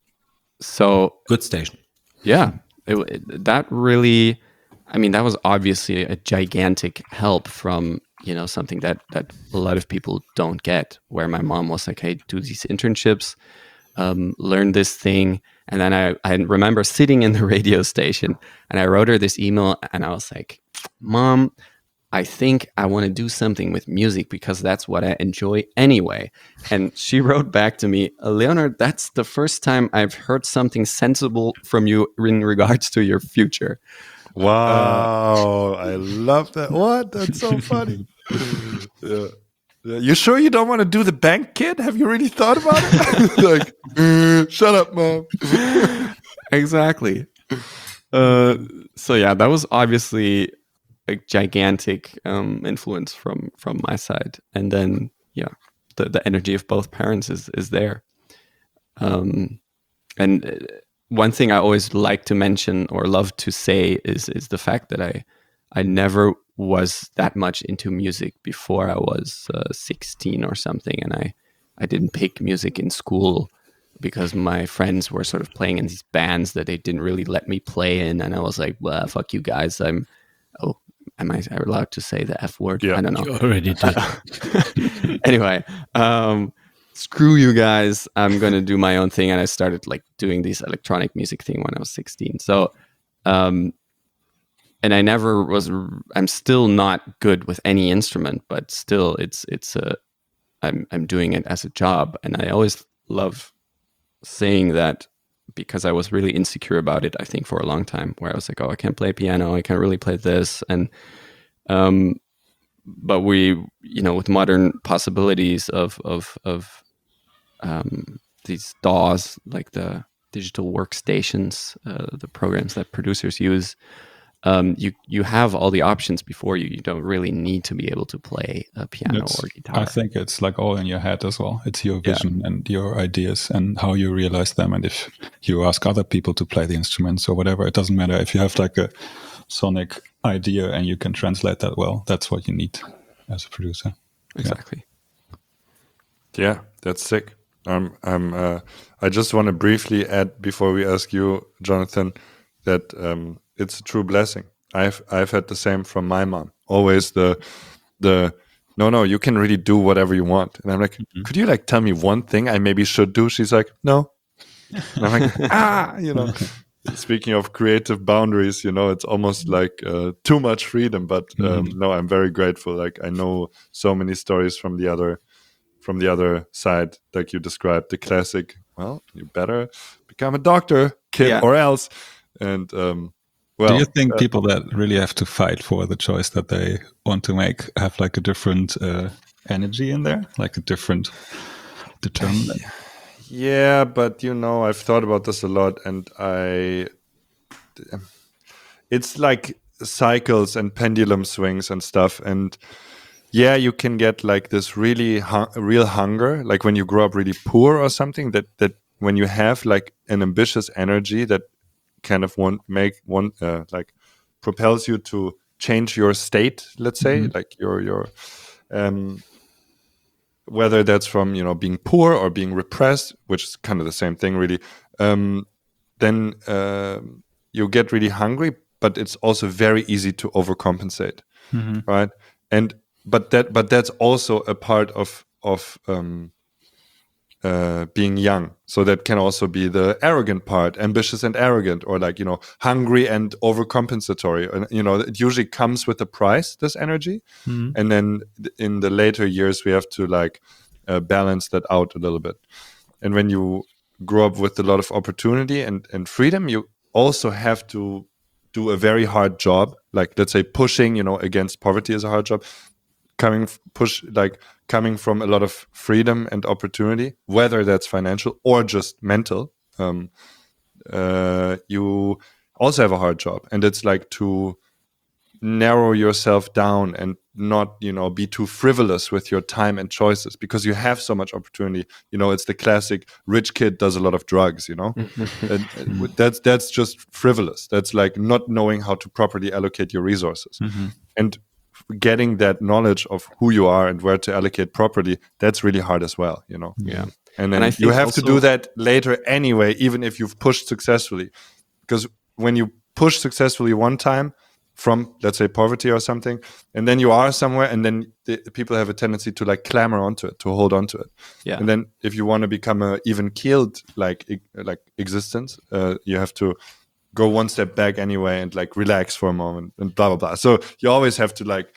So good station. Yeah, it, it, that really. I mean, that was obviously a gigantic help from, you know, something that, that a lot of people don't get, where my mom was like, hey, do these internships, um, learn this thing. And then I, I remember sitting in the radio station and I wrote her this email and I was like, Mom, I think I want to do something with music because that's what I enjoy anyway. And she wrote back to me, Leonard, that's the first time I've heard something sensible from you in regards to your future. Wow, uh, I love that. What? That's so funny. Yeah. You sure you don't want to do the bank, kid? Have you really thought about it? Like, uh, shut up, mom. Exactly. Uh, so yeah, that was obviously a gigantic um, influence from from my side, and then yeah, the the energy of both parents is is there. Um, and one thing I always like to mention or love to say is is the fact that I I never was that much into music before I was uh, sixteen or something, and I I didn't pick music in school because my friends were sort of playing in these bands that they didn't really let me play in, and I was like, well, fuck you guys, I'm oh am I allowed to say the F word? Yeah, I don't know. You already did. Anyway, um screw you guys, I'm gonna do my own thing. And I started like doing this electronic music thing when I was sixteen. So um and I never was I'm still not good with any instrument, but still it's it's a I'm I'm doing it as a job. And I always love saying that because I was really insecure about it, I think, for a long time, where I was like, oh, I can't play piano, I can't really play this. And um but we, you know, with modern possibilities of of of um, these D A Ws, like the digital workstations, uh, the programs that producers use, um, you you have all the options before you. You don't really need to be able to play a piano It's, or guitar. I think it's like all in your head as well. It's your vision Yeah. and your ideas and how you realize them. And if you ask other people to play the instruments or whatever, it doesn't matter. If you have like a sonic idea and you can translate that well, that's what you need as a producer. Exactly. Yeah, yeah, that's sick. Um, I'm. Uh, I just want to briefly add before we ask you, Jonathan, that um, it's a true blessing. I've I've had the same from my mom. Always the the no no you can really do whatever you want, and I'm like, mm-hmm. could you like tell me one thing I maybe should do? She's like, no. And I'm like, ah, you know. Speaking of creative boundaries, you know, it's almost like uh, too much freedom. But um, mm-hmm. no, I'm very grateful. Like I know so many stories from the other. From the other side, like you described, the classic, well, you better become a doctor, kid, yeah. or else. And, um, well. Do you think uh, people that really have to fight for the choice that they want to make have like a different uh, energy in there? Like a different determinant? Yeah, but, you know, I've thought about this a lot, and I. It's like cycles and pendulum swings and stuff. And. Yeah, you can get like this really hu- real hunger, like when you grow up really poor or something. That that when you have like an ambitious energy that kind of want make one uh, like propels you to change your state. Let's say mm-hmm. like your your um, whether that's from you know being poor or being repressed, which is kind of the same thing, really. Um, then uh, you get really hungry, but it's also very easy to overcompensate, mm-hmm. right? And But that, but that's also a part of of um, uh, being young. So that can also be the arrogant part, ambitious and arrogant, or like you know, hungry and overcompensatory. And you know, it usually comes with a price. This energy, mm-hmm. and then in the later years, we have to like uh, balance that out a little bit. And when you grow up with a lot of opportunity and and freedom, you also have to do a very hard job. Like let's say pushing, you know, against poverty is a hard job. Coming push like coming from a lot of freedom and opportunity, whether that's financial or just mental, um, uh, you also have a hard job, and it's like to narrow yourself down and not, you know, be too frivolous with your time and choices because you have so much opportunity. You know, it's the classic rich kid does a lot of drugs. You know, and, and that's that's just frivolous. That's like not knowing how to properly allocate your resources, mm-hmm. and getting that knowledge of who you are and where to allocate properly, that's really hard as well, you know? Yeah. And then and you have also to do that later anyway, even if you've pushed successfully. Because when you push successfully one time from, let's say, poverty or something, and then you are somewhere, and then the, people have a tendency to like clamor onto it, to hold onto it. Yeah. And then if you want to become a even keeled like, like existence, uh, you have to go one step back anyway and like relax for a moment and blah blah blah. So you always have to like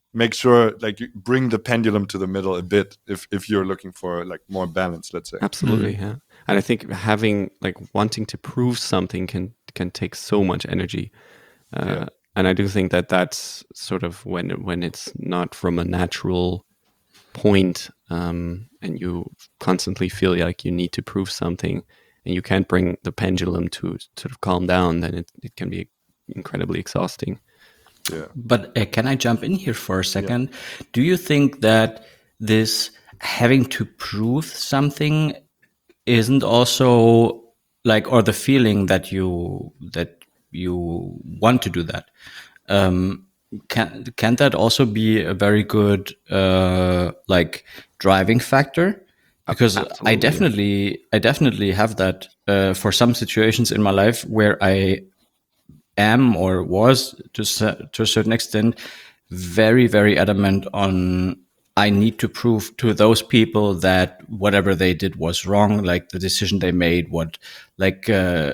make sure like you bring the pendulum to the middle a bit if if you're looking for like more balance, let's say. Absolutely, yeah. And I think having like wanting to prove something can can take so much energy. Uh, Yeah. And I do think that that's sort of when when it's not from a natural point, um, and you constantly feel like you need to prove something, and you can't bring the pendulum to sort of calm down, then it, it can be incredibly exhausting. Yeah. But uh, can I jump in here for a second? Do you think that this having to prove something isn't also like, or the feeling that you that you want to do that, um, can can that also be a very good uh, like driving factor? Because Absolutely, I yeah. definitely I definitely have that uh, for some situations in my life where I am or was to cer- to a certain extent very very adamant on I need to prove to those people that whatever they did was wrong, like the decision they made, what like uh,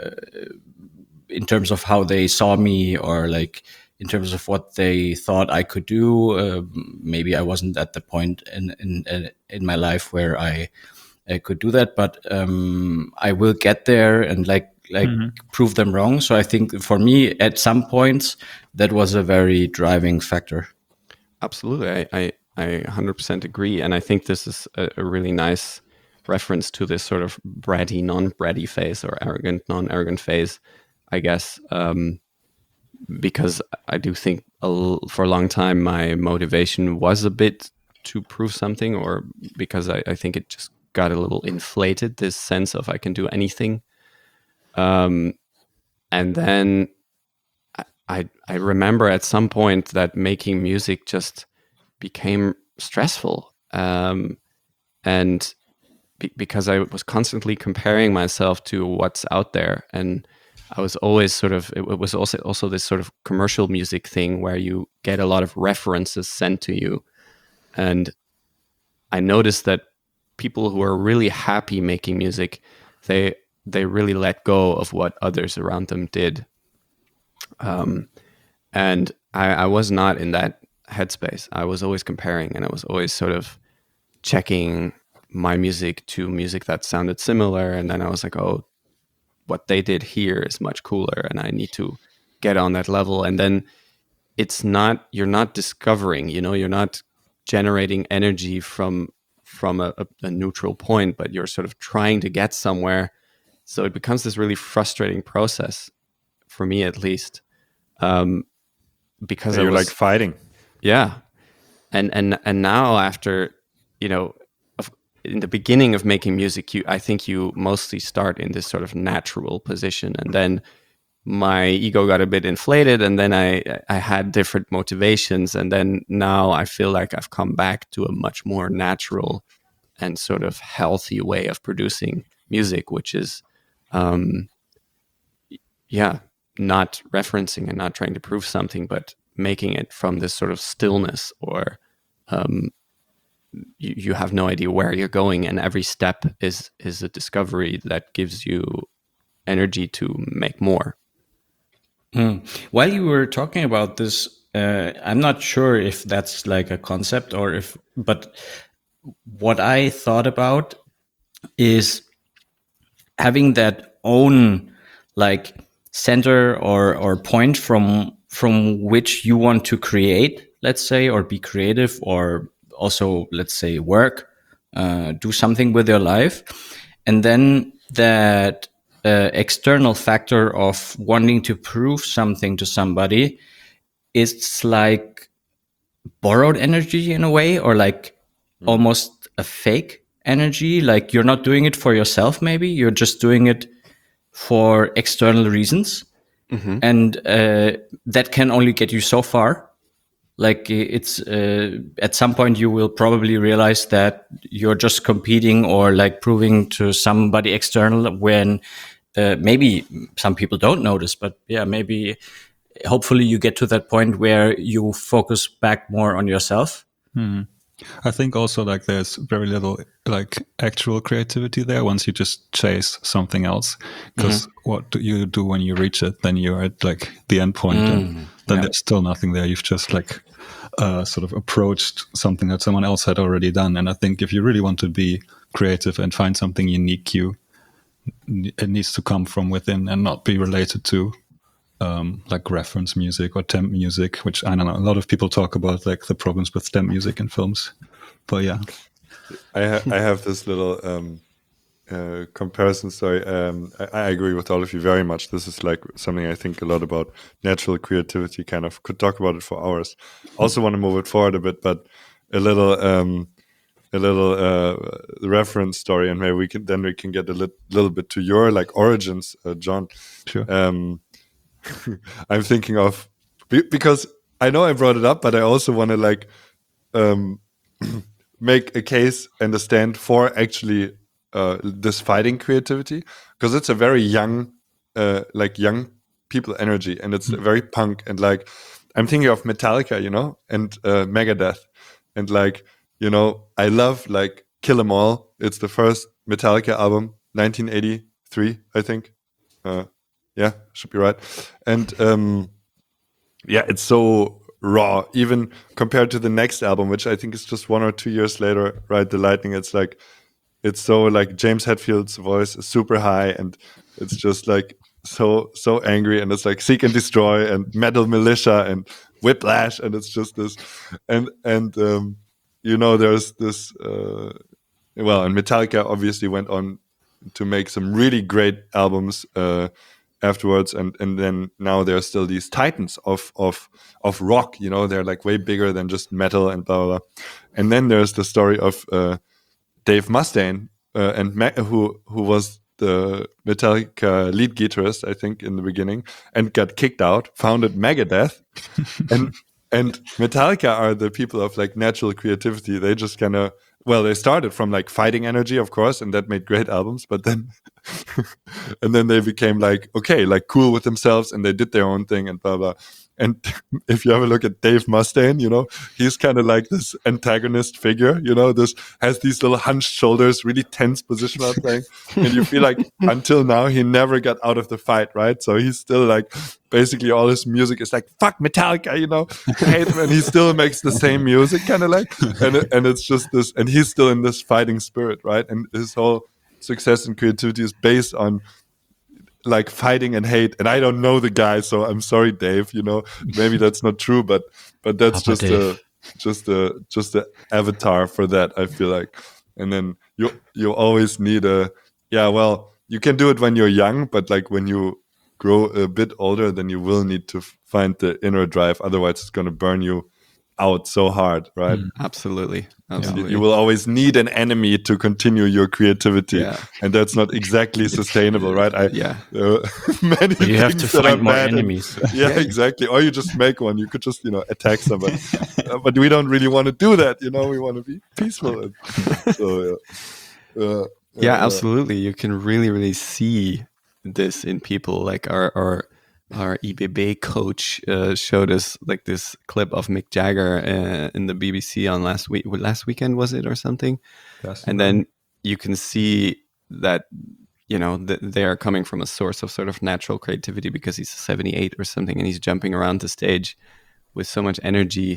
in terms of how they saw me, or like in terms of what they thought I could do. Uh, maybe I wasn't at the point in in in my life where I, I could do that, but um, I will get there and like like prove them wrong. So I think for me, at some points, that was a very driving factor. Absolutely, I, I, I one hundred percent agree. And I think this is a, a really nice reference to this sort of bratty, non-bratty phase, or arrogant, non-arrogant phase, I guess. Um, because I do think a l- for a long time my motivation was a bit to prove something, or because I, I think it just got a little inflated, this sense of I can do anything. Um, and then I, I I remember at some point that making music just became stressful, um, and be, because I was constantly comparing myself to what's out there, and I was always sort of it, it was also also this sort of commercial music thing where you get a lot of references sent to you, and I noticed that people who are really happy making music, they they really let go of what others around them did. Um, and I, I was not in that headspace. I was always comparing, and I was always sort of checking my music to music that sounded similar, and then I was like, oh, what they did here is much cooler, and I need to get on that level. And then it's not, you're not discovering, you know, you're not generating energy from from a, a, a neutral point, but you're sort of trying to get somewhere. So it becomes this really frustrating process, for me at least, um, because So I you're was, like fighting. yeah, and and and now after, you know, of, in the beginning of making music, you I think you mostly start in this sort of natural position, and then my ego got a bit inflated, and then I I had different motivations, and then now I feel like I've come back to a much more natural and sort of healthy way of producing music, which is, um, yeah, not referencing and not trying to prove something, but making it from this sort of stillness, or um, you, you have no idea where you're going, and every step is is a discovery that gives you energy to make more. Mm. While you were talking about this, uh, I'm not sure if that's like a concept or if, but what I thought about is having that own like center or or point from from which you want to create, let's say, or be creative, or also let's say work, uh, do something with your life, and then that uh, external factor of wanting to prove something to somebody, it's like borrowed energy in a way, or like almost a fake energy. Like you're not doing it for yourself, maybe you're just doing it for external reasons. Mm-hmm. And uh, that can only get you so far. Like it's uh, at some point you will probably realize that you're just competing or like proving to somebody external, when uh, maybe some people don't notice, but yeah, maybe hopefully you get to that point where you focus back more on yourself. Hmm. I think also like there's very little like actual creativity there once you just chase something else, because mm-hmm. what do you do when you reach it? Then you're at like the end point, Mm, and then yeah. there's still nothing there. You've just like uh, sort of approached something that someone else had already done. And I think if you really want to be creative and find something unique, you it needs to come from within and not be related to um, like reference music or temp music, which I don't know. A lot of people talk about like the problems with temp music in films, but yeah. I ha- I have this little um, uh, comparison story. Um, I, I agree with all of you very much. This is like something I think a lot about, natural creativity. Kind of could talk about it for hours. Also want to move it forward a bit, but a little um, a little uh, reference story, and maybe we can then we can get a li- little bit to your like origins, uh, John. Sure. Um, I'm thinking of be- because I know I brought it up, but I also want to like. Um, make a case and a stand for actually uh, this fighting creativity, because it's a very young, uh, like young people energy, and it's very punk, and like I'm thinking of Metallica, you know, and uh, Megadeth, and like you know I love like Kill 'Em All. It's the first Metallica album, nineteen eighty-three, I think. Uh, yeah, should be right, and um, yeah, it's so raw, even compared to the next album, which I think is just one or two years later, Ride the Lightning. It's like, it's so like James Hetfield's voice is super high, and it's just like so, so angry. And it's like Seek and Destroy and Metal Militia and Whiplash. And it's just this, and, and, um, you know, there's this, uh, well, and Metallica obviously went on to make some really great albums, uh, afterwards, and and then now there are still these titans of of of rock, you know, they're like way bigger than just metal and blah blah, blah. And then there's the story of uh, Dave Mustaine, uh, and Ma- who who was the Metallica lead guitarist, I think, in the beginning, and got kicked out, founded Megadeth, and and Metallica are the people of like natural creativity. They just kind of, well, they started from like fighting energy, of course, and that made great albums, but then and then they became like, okay, like cool with themselves, and they did their own thing and blah blah. And if you have a look at Dave Mustaine, you know, he's kind of like this antagonist figure, you know, this has these little hunched shoulders, really tense position while playing. And you feel like until now, he never got out of the fight, right? So he's still like, basically all his music is like, fuck Metallica, you know, hate him. And he still makes the same music, kind of like, and, it, and it's just this, and he's still in this fighting spirit, right? And his whole success and creativity is based on like fighting and hate. And I don't know the guy, so I'm sorry, Dave, you know, maybe that's not true, but but that's Papa just Dave. a just a just a avatar for that, I feel like. And then you you always need a, yeah, well, you can do it when you're young, but like when you grow a bit older, then you will need to find the inner drive, otherwise it's going to burn you out so hard, right? Mm, absolutely, You, absolutely. you will always need an enemy to continue your creativity, Yeah. and that's not exactly sustainable, right? I, Yeah. uh, many You have to things that are find more bad and- enemies. yeah, exactly. Or you just make one. You could just, you know, attack somebody. Uh, but we don't really want to do that. You know, we want to be peaceful. And so yeah, uh, Yeah, uh, absolutely. You can really, really see this in people. Like our our our E B B coach uh, showed us like this clip of Mick Jagger uh, in the B B C on last week. Last weekend was it or something? Yes. And then you can see that, you know, th- they are coming from a source of sort of natural creativity, because he's seventy-eight or something, and he's jumping around the stage with so much energy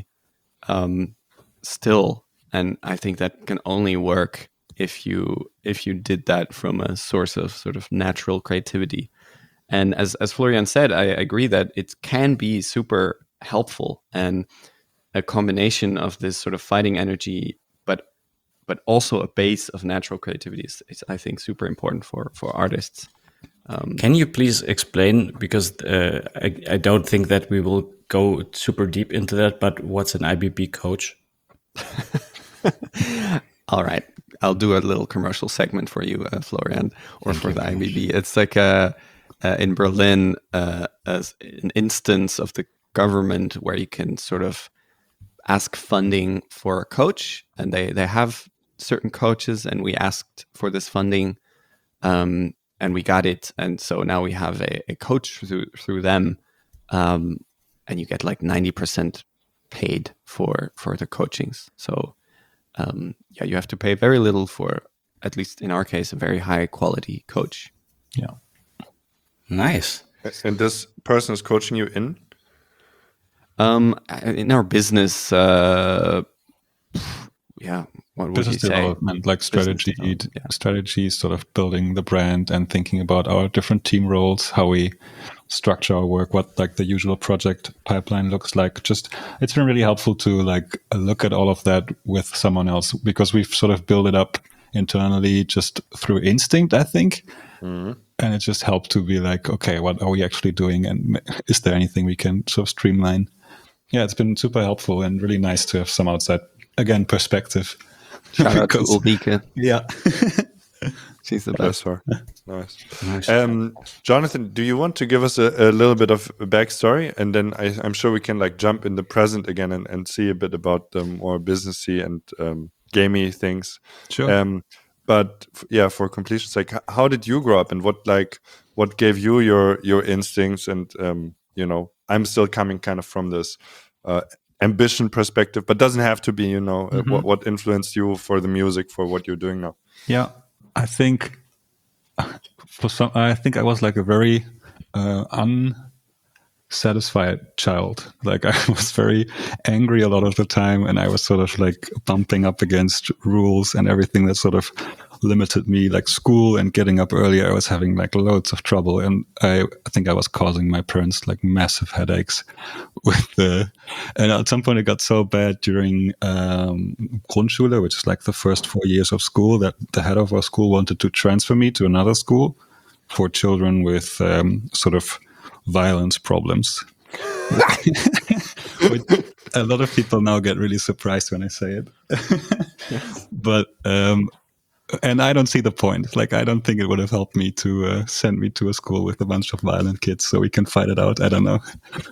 um, still. And I think that can only work if you if you did that from a source of sort of natural creativity. And as as Florian said, I agree that it can be super helpful, and a combination of this sort of fighting energy, but but also a base of natural creativity is, is I think, super important for for artists. Um, Can you please explain, because uh, I, I don't think that we will go super deep into that, but what's an I B B coach? All right, I'll do a little commercial segment for you, uh, Florian, or for the I B B. It's like a, uh, in Berlin, uh, as an instance of the government where you can sort of ask funding for a coach, and they, they have certain coaches, and we asked for this funding, um, and we got it. And so now we have a, a coach through, through them, um, and you get like ninety percent paid for, for the coachings. So Um, yeah, you have to pay very little for, at least in our case, a very high quality coach. Yeah. Nice. and this person is coaching you in. Um, in our business, uh, yeah, what would Business you say? development, like strategy, development, yeah. strategy, sort of building the brand and thinking about our different team roles, how we structure our work, what like the usual project pipeline looks like. Just it's been really helpful to like look at all of that with someone else, because we've sort of built it up internally just through instinct, I think. Mhm. And it just helped to be like, okay, what are we actually doing, and is there anything we can sort of streamline? Yeah, it's been super helpful and really nice to have some outside, again, perspective. Shout out to Because- Ulrike. Yeah. She's the That's best. her. Nice. Nice. Um, Jonathan, do you want to give us a, a little bit of a backstory, and then I, I'm sure we can like jump in the present again and, and see a bit about the more businessy and um, gamey things. Sure. Um, but f- yeah, for completion's sake, h- how did you grow up, and what like what gave you your your instincts? And um, you know, I'm still coming kind of from this uh, ambition perspective, but doesn't have to be. You know, uh, what what influenced you for the music, for what you're doing now? Yeah, I think for some, I think I was like a very uh, unsatisfied child. Like I was very angry a lot of the time, and I was sort of like bumping up against rules and everything that sort of limited me, like school and getting up earlier. I was having like loads of trouble, and I, I think I was causing my parents like massive headaches with the. And at some point, it got so bad during um, Grundschule, which is like the first four years of school, that the head of our school wanted to transfer me to another school for children with um, sort of violence problems. A lot of people now get really surprised when I say it. But um, and I don't see the point. Like, I don't think it would have helped me to uh, send me to a school with a bunch of violent kids so we can fight it out. I don't know.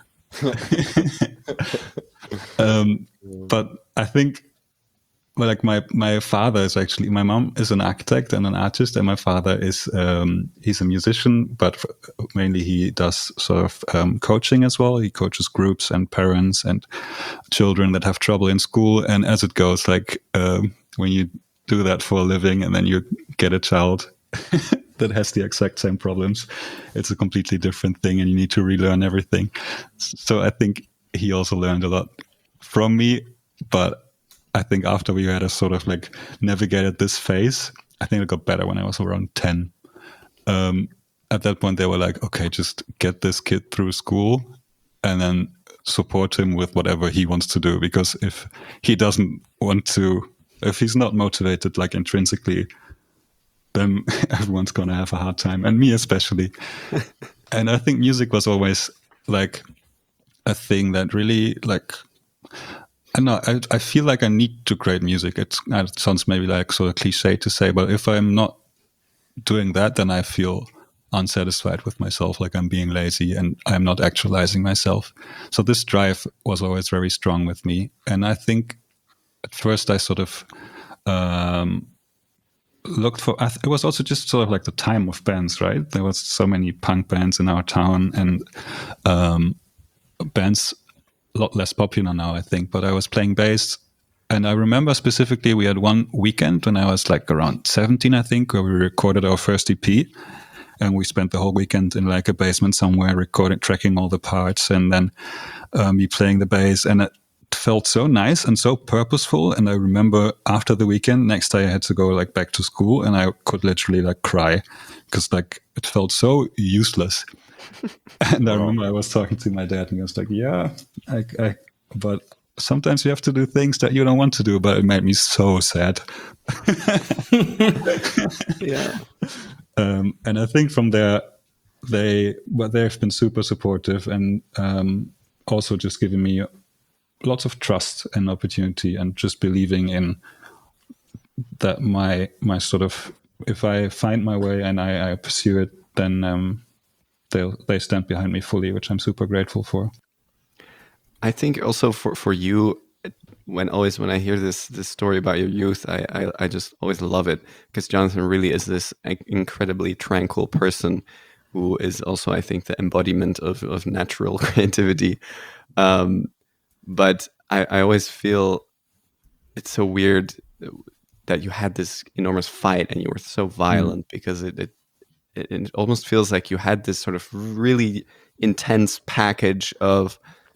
um, but I think, well, like my my father is actually, my mom is an architect and an artist, and my father is um, he's a musician, but f- mainly he does sort of um, coaching as well. He coaches groups and parents and children that have trouble in school. And as it goes, like um, when you do that for a living and then you get a child that has the exact same problems, it's a completely different thing, and you need to relearn everything. So I think he also learned a lot from me, but I think after we had a sort of like navigated this phase, I think it got better when I was around ten. Um, at that point, they were like, okay, just get this kid through school and then support him with whatever he wants to do. Because if he doesn't want to, if he's not motivated, like intrinsically, then everyone's going to have a hard time, and me especially. And I think music was always like a thing that really like, I know, I, I feel like I need to create music. It's, it sounds maybe like sort of cliche to say, but if I'm not doing that, then I feel unsatisfied with myself, like I'm being lazy and I'm not actualizing myself. So this drive was always very strong with me. And I think at first I sort of um, looked for, I th- it was also just sort of like the time of bands, right? There was so many punk bands in our town, and um, bands a lot less popular now, I think, but I was playing bass. And I remember specifically we had one weekend when I was like around seventeen, I think, where we recorded our first E P. And we spent the whole weekend in like a basement somewhere recording, tracking all the parts, and then um, me playing the bass. And it felt so nice and so purposeful. And I remember after the weekend, next day I had to go like back to school, and I could literally like cry because like it felt so useless. And I remember I was talking to my dad, and he was like, yeah, I, I, but sometimes you have to do things that you don't want to do, but it made me so sad. Yeah. Um, and I think from there, they, well, they've been super supportive, and um, also just giving me lots of trust and opportunity, and just believing in that my, my sort of, if I find my way and I, I pursue it, then um, they'll, they stand behind me fully, which I'm super grateful for. I think also for, for you, when always when I hear this this story about your youth, I I, I just always love it, because Jonathan really is this incredibly tranquil person who is also, I think, the embodiment of, of natural creativity. Um, but I, I always feel it's so weird that you had this enormous fight and you were so violent, mm. because it, it it almost feels like you had this sort of really intense package of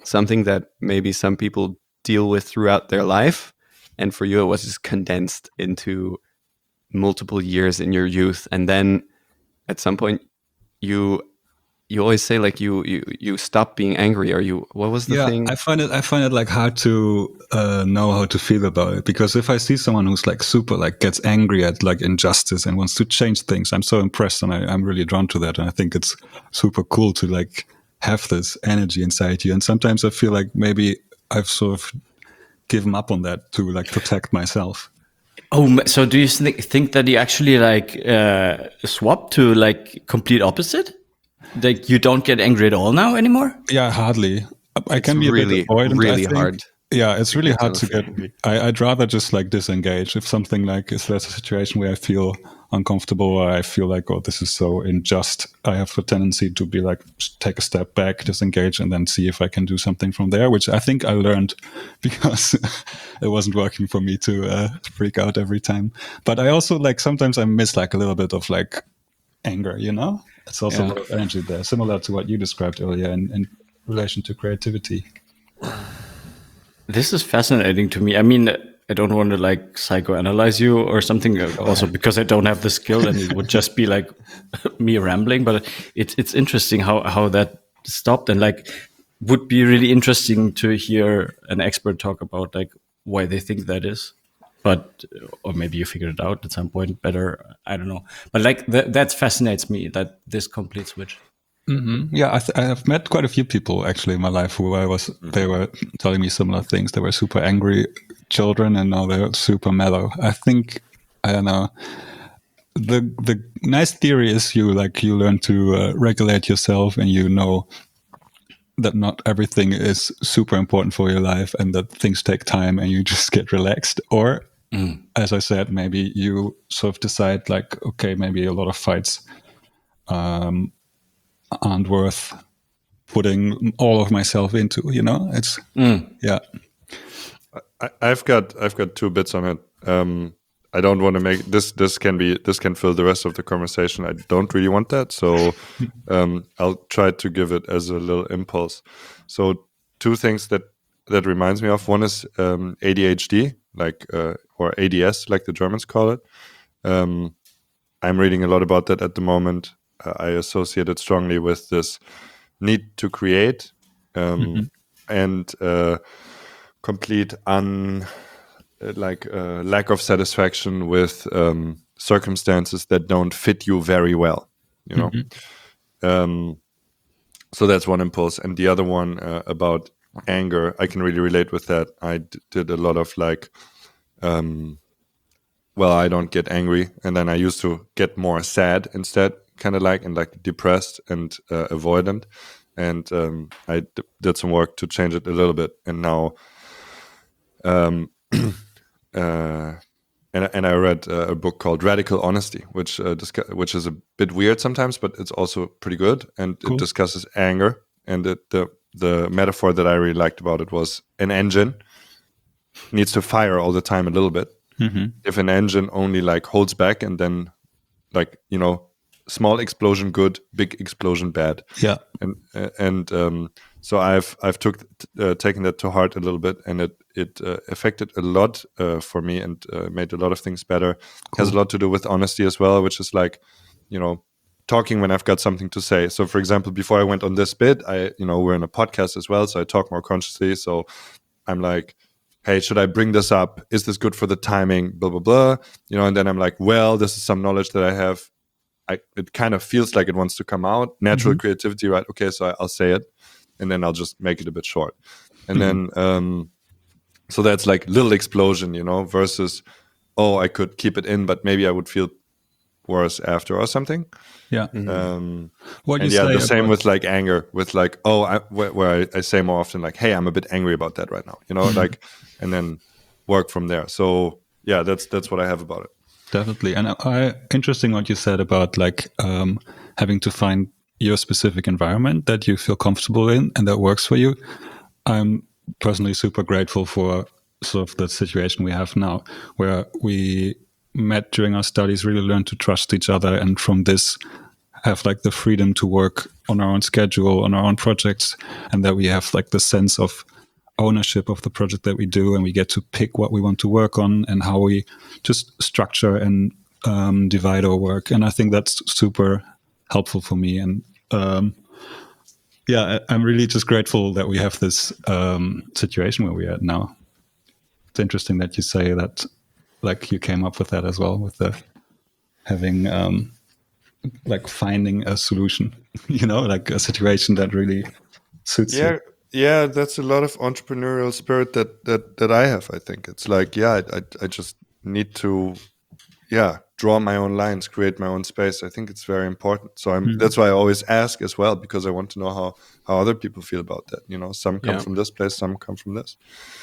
something that maybe some people deal with throughout their life, and for you it was just condensed into multiple years in your youth, and then at some point you you always say like you you you stop being angry, or you what was the yeah, thing? I find it I find it like hard to uh, know how to feel about it, because if I see someone who's like super like gets angry at like injustice and wants to change things, I'm so impressed, and I, I'm really drawn to that, and I think it's super cool to like have this energy inside you. And sometimes I feel like maybe I've sort of given up on that to like protect myself. Oh, m- so do you think think that you actually like uh, swap to like complete opposite? Like you don't get angry at all now anymore? Yeah, hardly. I It's can be a really, bit avoidant, I really think. hard. Yeah, it's really get hard to someone get. angry. I, I'd rather just like disengage if something like if there's a situation where I feel uncomfortable, or I feel like, oh, this is so unjust. I have a tendency to be like take a step back, disengage, and then see if I can do something from there. Which I think I learned because it wasn't working for me to uh, freak out every time. But I also like sometimes I miss like a little bit of like anger. You know, it's also Yeah. a lot of energy there, similar to what you described earlier in, in relation to creativity. This is fascinating to me. I mean, I don't want to like psychoanalyze you or something, uh, also because I don't have the skill, and it would just be like me rambling. But it's it's interesting how how that stopped, and like would be really interesting to hear an expert talk about like why they think that is. But or maybe you figured it out at some point better. I don't know. But like that that fascinates me, that this complete switch. Mm-hmm. Yeah, I, th- I have met quite a few people actually in my life who I was. They were telling me similar things. They were super angry children, and now they're super mellow. I think I don't know. The the nice theory is you like you learn to uh, regulate yourself, and you know that not everything is super important for your life, and that things take time, and you just get relaxed. Or, mm. as I said, maybe you sort of decide like, okay, maybe a lot of fights. Um, aren't worth putting all of myself into, you know. It's mm. yeah. I, I've got I've got two bits on it. Um, I don't want to make this. This can be this can fill the rest of the conversation. I don't really want that, so um, I'll try to give it as a little impulse. So two things that that reminds me of. One is um, A D H D, like uh, or A D S, like the Germans call it. Um, I'm reading a lot about that at the moment. Uh, I associate it strongly with this need to create um, mm-hmm. and uh, complete un like uh, lack of satisfaction with um, circumstances that don't fit you very well. You know, mm-hmm. um, so that's one impulse, and the other one uh, about anger. I can really relate with that. I d- did a lot of like. Um, well, I don't get angry, and then I used to get more sad instead. Kind of like and like depressed and uh, avoidant, and um, I d- did some work to change it a little bit, and now, um, uh, and and I read uh, a book called Radical Honesty, which uh, discuss- which is a bit weird sometimes, but it's also pretty good, and cool. It discusses anger, and it, the the metaphor that I really liked about it was an engine needs to fire all the time a little bit. Mm-hmm. If an engine only like holds back and then, like you know. Small explosion good, big explosion bad. Yeah, and and um, so I've I've took uh, taken that to heart a little bit, and it it uh, affected a lot uh, for me and uh, made a lot of things better. Cool. Has a lot to do with honesty as well, which is like, you know, talking when I've got something to say. So for example, before I went on this bit, I you know we're in a podcast as well, so I talk more consciously. So I'm like, hey, should I bring this up? Is this good for the timing? Blah blah blah. You know, and then I'm like, well, this is some knowledge that I have. I, it kind of feels like it wants to come out. Natural mm-hmm. creativity, right? Okay, so I, I'll say it, and then I'll just make it a bit short. And mm-hmm. then, um, so that's like little explosion, you know, versus, oh, I could keep it in, but maybe I would feel worse after or something. Yeah. Mm-hmm. Um, what and you yeah, say the same about- with like anger, with like, oh, I, where, where I, I say more often like, hey, I'm a bit angry about that right now, you know, mm-hmm. like, and then work from there. So yeah, that's that's what I have about it. Definitely. And I, interesting what you said about like um, having to find your specific environment that you feel comfortable in and that works for you. I'm personally super grateful for sort of the situation we have now, where we met during our studies, really learned to trust each other, and from this have like the freedom to work on our own schedule, on our own projects, and that we have like the sense of ownership of the project that we do, and we get to pick what we want to work on and how we just structure and um, divide our work. And I think that's super helpful for me. And um, yeah, I'm really just grateful that we have this um, situation where we're at now. It's interesting that you say that, like you came up with that as well, with the having um, like finding a solution, you know, like a situation that really suits Yeah, you. yeah, that's a lot of entrepreneurial spirit that that that I have. I think it's like, yeah, I I, I just need to, yeah, draw my own lines, create my own space. I think it's very important. So I'm Mm. that's why I always ask as well, because I want to know how how other people feel about that. You know, some come Yeah. from this place, some come from this.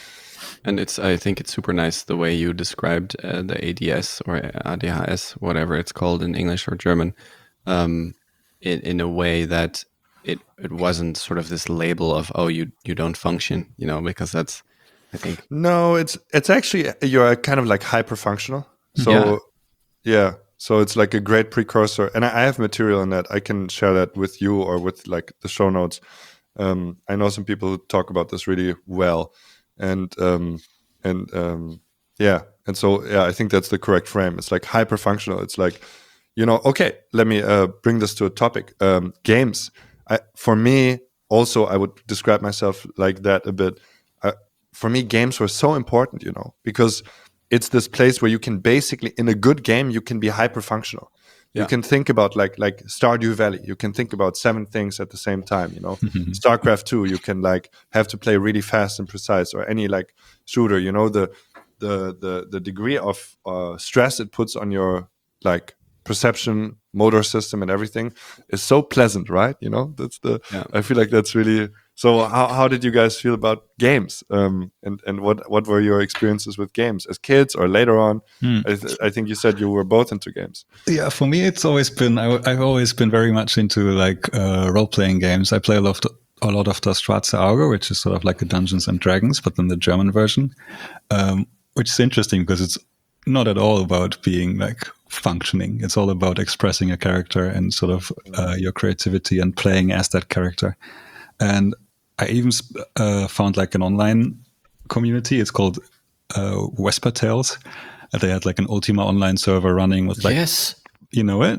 And it's, I think it's super nice the way you described uh, the A D S or A D H S, whatever it's called in English or German, um, in, in a way that it, it wasn't sort of this label of, oh, you, you don't function, you know, because that's, I think. No, it's it's actually, you're kind of like hyper functional. So Yeah. yeah, so it's like a great precursor, and I, I have material on that. I can share that with you or with like the show notes. Um, I know some people who talk about this really well, and um, and um, yeah, and so yeah, I think that's the correct frame. It's like hyper functional. It's like, you know, okay, let me uh, bring this to a topic. Um, games. I, for me, also, I would describe myself like that a bit. Uh, for me, games were so important, you know, because it's this place where you can basically, in a good game, you can be hyper functional. You Yeah. can think about like like Stardew Valley. You can think about seven things at the same time. You know, StarCraft two. You can like have to play really fast and precise, or any like shooter. You know, the the the the degree of uh, stress it puts on your like perception, motor system, and everything is so pleasant, right? You know, that's the. Yeah. I feel like that's really. So how how did you guys feel about games? Um, and and what what were your experiences with games as kids or later on? Mm. I, th- I think you said you were both into games. Yeah, for me, it's always been, I, I've always been very much into like uh, role-playing games. I play a lot, of, a lot of Das Schwarze Auge, which is sort of like a Dungeons and Dragons, but then the German version, um, which is interesting because it's not at all about being like functioning. It's all about expressing a character and sort of uh, your creativity and playing as that character. And I even uh, found like an online community. It's called uh, Vesper Tales. And they had like an Ultima Online server running with like, Yes. you know it?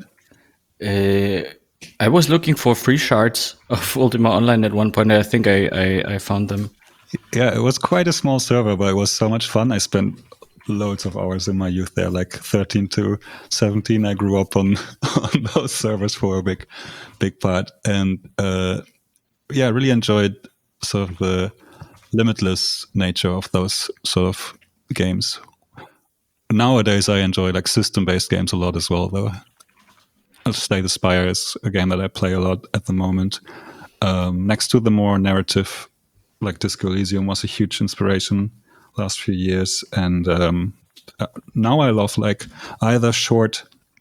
Uh, I was looking for free shards of Ultima Online at one point. I think I, I, I found them. Yeah, it was quite a small server, but it was so much fun. I spent loads of hours in my youth there, like thirteen to seventeen. I grew up on, on those servers for a big, big part. And uh, yeah, I really enjoyed sort of the limitless nature of those sort of games. Nowadays, I enjoy like system-based games a lot as well, though. Slay the Spire is a game that I play a lot at the moment. Um, next to the more narrative, like Disco Elysium was a huge inspiration last few years. And um, uh, now I love like either short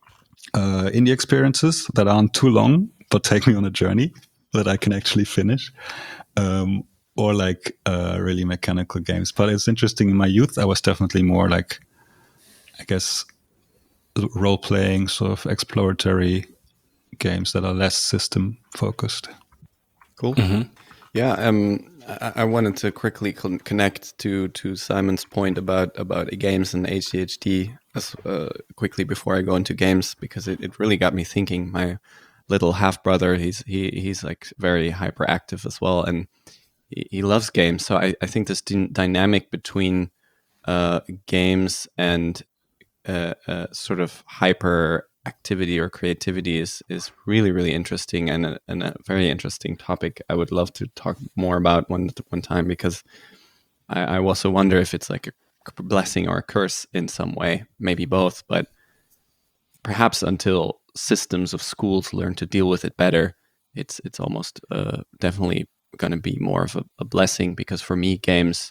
uh, indie experiences that aren't too long, but take me on a journey that I can actually finish. Um, or like uh, really mechanical games. But it's interesting, in my youth, I was definitely more like, I guess, role-playing, sort of exploratory games that are less system-focused. Cool. Mm-hmm. Yeah, um, I, I wanted to quickly con- connect to to Simon's point about about games and A D H D as uh, quickly before I go into games, because it, it really got me thinking. My little half brother, he's he he's like very hyperactive as well, and he, he loves games. So I, I think this d- dynamic between uh, games and uh, uh, sort of hyper activity or creativity is is really really interesting, and a, and a very interesting topic I would love to talk more about one one time, because I, I also wonder if it's like a blessing or a curse in some way, maybe both, but perhaps until systems of schools learn to deal with it better, it's it's almost uh, definitely going to be more of a, a blessing, because for me games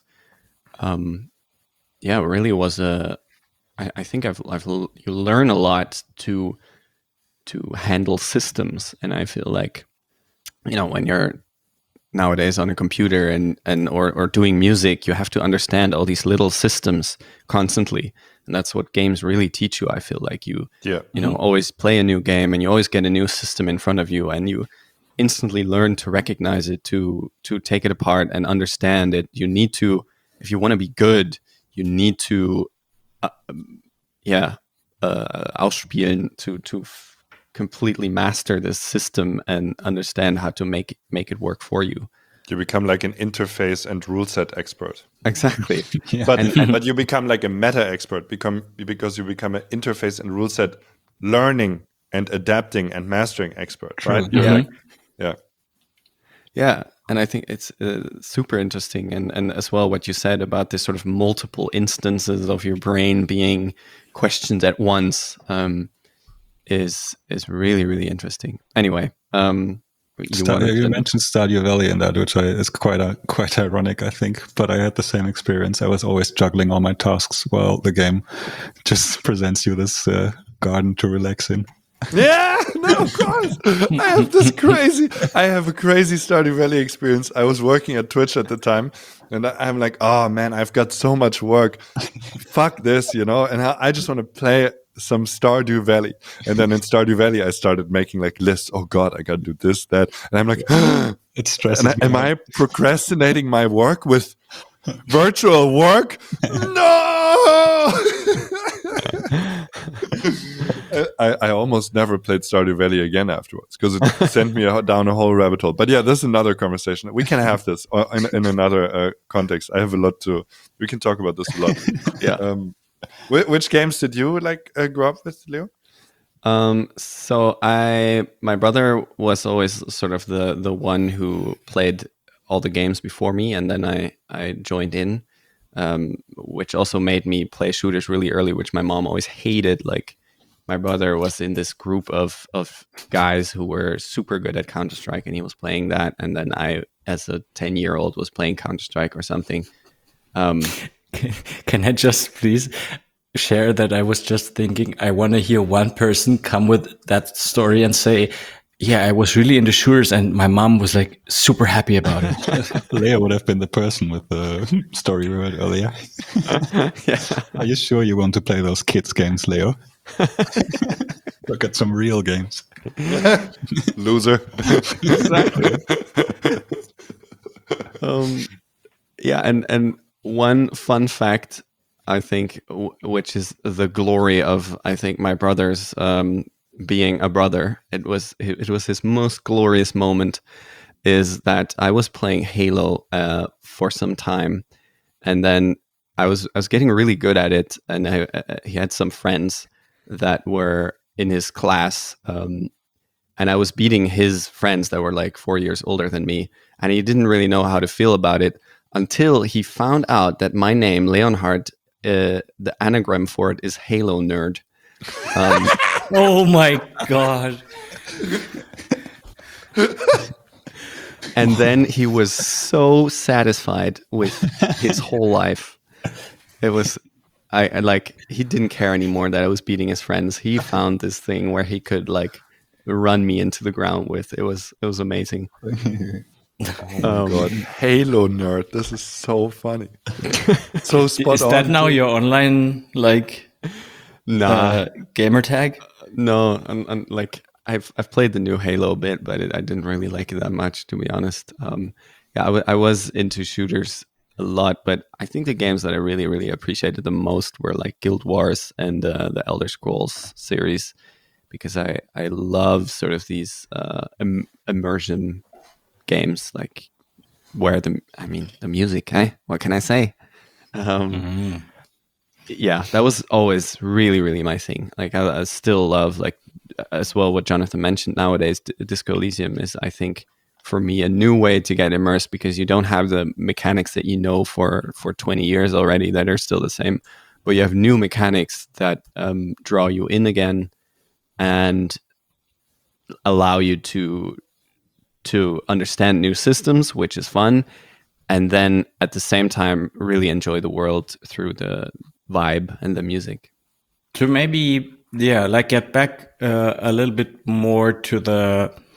um yeah really was a I, I think I've, I've you learn a lot to to handle systems, and I feel like, you know, when you're nowadays on a computer and and or or doing music, you have to understand all these little systems constantly, and that's what games really teach you. I feel like you Yeah. you know always play a new game, and you always get a new system in front of you, and you instantly learn to recognize it, to to take it apart and understand it. You need to, if you want to be good, you need to, uh, yeah, uh, ausspielen, to to f- completely master this system and understand how to make make it work for you. You become like an interface and rule set expert. Exactly. Yeah. But And- but you become like a meta expert become because you become an interface and rule set learning and adapting and mastering expert, right? You're Yeah. like, yeah. Yeah, and I think it's uh, super interesting, and and as well what you said about this sort of multiple instances of your brain being questioned at once um, is is really really interesting. Anyway, um, you, Sta- wanted you to- mentioned Stardew Valley in that, which I, is quite a, quite ironic, I think. But I had the same experience. I was always juggling all my tasks while the game just presents you this uh, garden to relax in. Yeah, no, of course. I have this crazy, I have a crazy Stardew Valley experience. I was working at Twitch at the time, and I- I'm like, oh man, I've got so much work. Fuck this, you know? And I I just want to play some Stardew Valley. And then in Stardew Valley, I started making like lists. Oh God, I got to do this, that. And I'm like, It stresses and I, me am out. I procrastinating my work with virtual work? No! I, I almost never played Stardew Valley again afterwards because it sent me a, down a whole rabbit hole. But yeah, this is another conversation. We can have this uh, in, in another uh, context. I have a lot to. We can talk about this a lot. Yeah. Um, wh- which games did you like uh, grow up with, Leo? Um, so I, my brother was always sort of the the one who played all the games before me, and then I I joined in, um, which also made me play shooters really early, which my mom always hated. Like my brother was in this group of of guys who were super good at Counter Strike, and he was playing that, and then I, as a ten year old, was playing Counter Strike or something. Um, Can I just please share that I was just thinking I want to hear one person come with that story and say, yeah, I was really into shooters and my mom was like super happy about it. Leo would have been the person with the story we heard earlier. yeah. Are you sure you want to play those kids games, Leo? Look at some real games. Loser. um, yeah, and and one fun fact, I think, w- which is the glory of, I think, my brother's um, being a brother. It was it, it was his most glorious moment. Is that I was playing Halo uh, for some time, and then I was I was getting really good at it, and I, uh, he had some friends that were in his class. Um, and I was beating his friends that were like four years older than me, and he didn't really know how to feel about it until he found out that my name, Leonhard, uh, the anagram for it is Halo Nerd. Um, Oh my God. and then he was so satisfied with his whole life. It was, I, I like, he didn't care anymore that I was beating his friends. He found this thing where he could like run me into the ground with. It was, it was amazing. Oh God, Halo nerd. This is so funny. So spot Is on. that now your online like Nah. uh, gamer tag? No, I'm, I'm like I've I've played the new Halo a bit, but it, I didn't really like it that much, to be honest. Um, yeah, I, w- I was into shooters a lot, but I think the games that I really really appreciated the most were like Guild Wars and uh, the Elder Scrolls series, because I I love sort of these uh, im- immersion games, like where the I mean the music. Eh? What can I say? Um, yeah, that was always really, really my thing. Like I, I still love, like, as well, what Jonathan mentioned nowadays, D- Disco Elysium is, I think, for me, a new way to get immersed, because you don't have the mechanics that you know for, for twenty years already that are still the same, but you have new mechanics that um, draw you in again and allow you to to understand new systems, which is fun, and then at the same time really enjoy the world through the vibe and the music. To maybe, yeah, like get back uh, a little bit more to the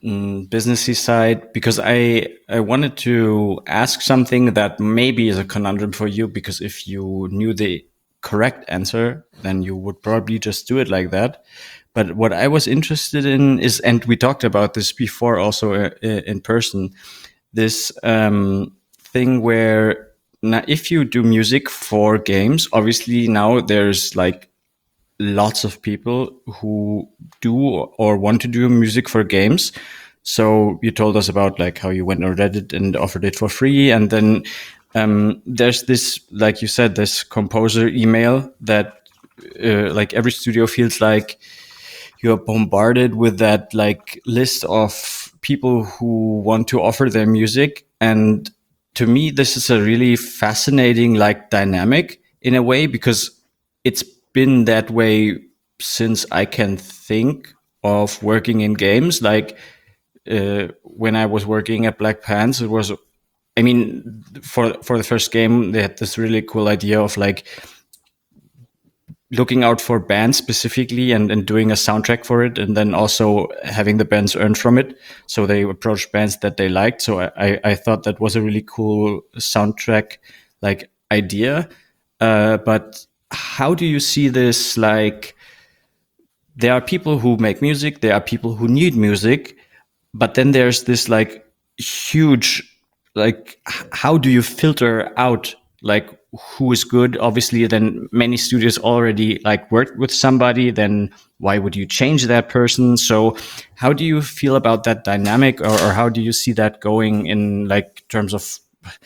mm, businessy side, because I I wanted to ask something that maybe is a conundrum for you, because if you knew the correct answer, then you would probably just do it like that. But what I was interested in is, and we talked about this before also uh, in person, this um, thing where now if you do music for games, obviously now there's like lots of people who do or want to do music for games. So you told us about like how you went on Reddit and offered it for free. And then um, there's this, like you said, this composer email that uh, like every studio feels like you're bombarded with that like list of people who want to offer their music. And to me, this is a really fascinating like dynamic in a way, because it's been that way since I can think of working in games. Like uh, when I was working at Black Pants, it was, I mean, for for the first game, they had this really cool idea of like looking out for bands specifically and, and doing a soundtrack for it, and then also having the bands earn from it. So they approached bands that they liked. So I, I thought that was a really cool soundtrack like idea. Uh, but how do you see this? Like, there are people who make music, there are people who need music, but then there's this like huge, like, how do you filter out like who is good? Obviously, then many studios already like worked with somebody, then why would you change that person? So how do you feel about that dynamic, or, or how do you see that going in like terms of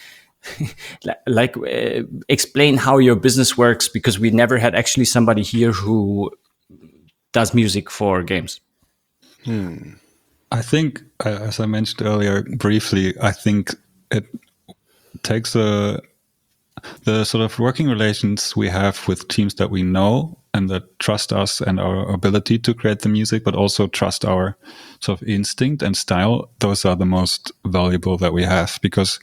like uh, explain how your business works, because we never had actually somebody here who does music for games. Hmm. I think, uh, as I mentioned earlier briefly, I think it takes a the sort of working relations we have with teams that we know and that trust us and our ability to create the music, but also trust our sort of instinct and style. Those are the most valuable that we have, because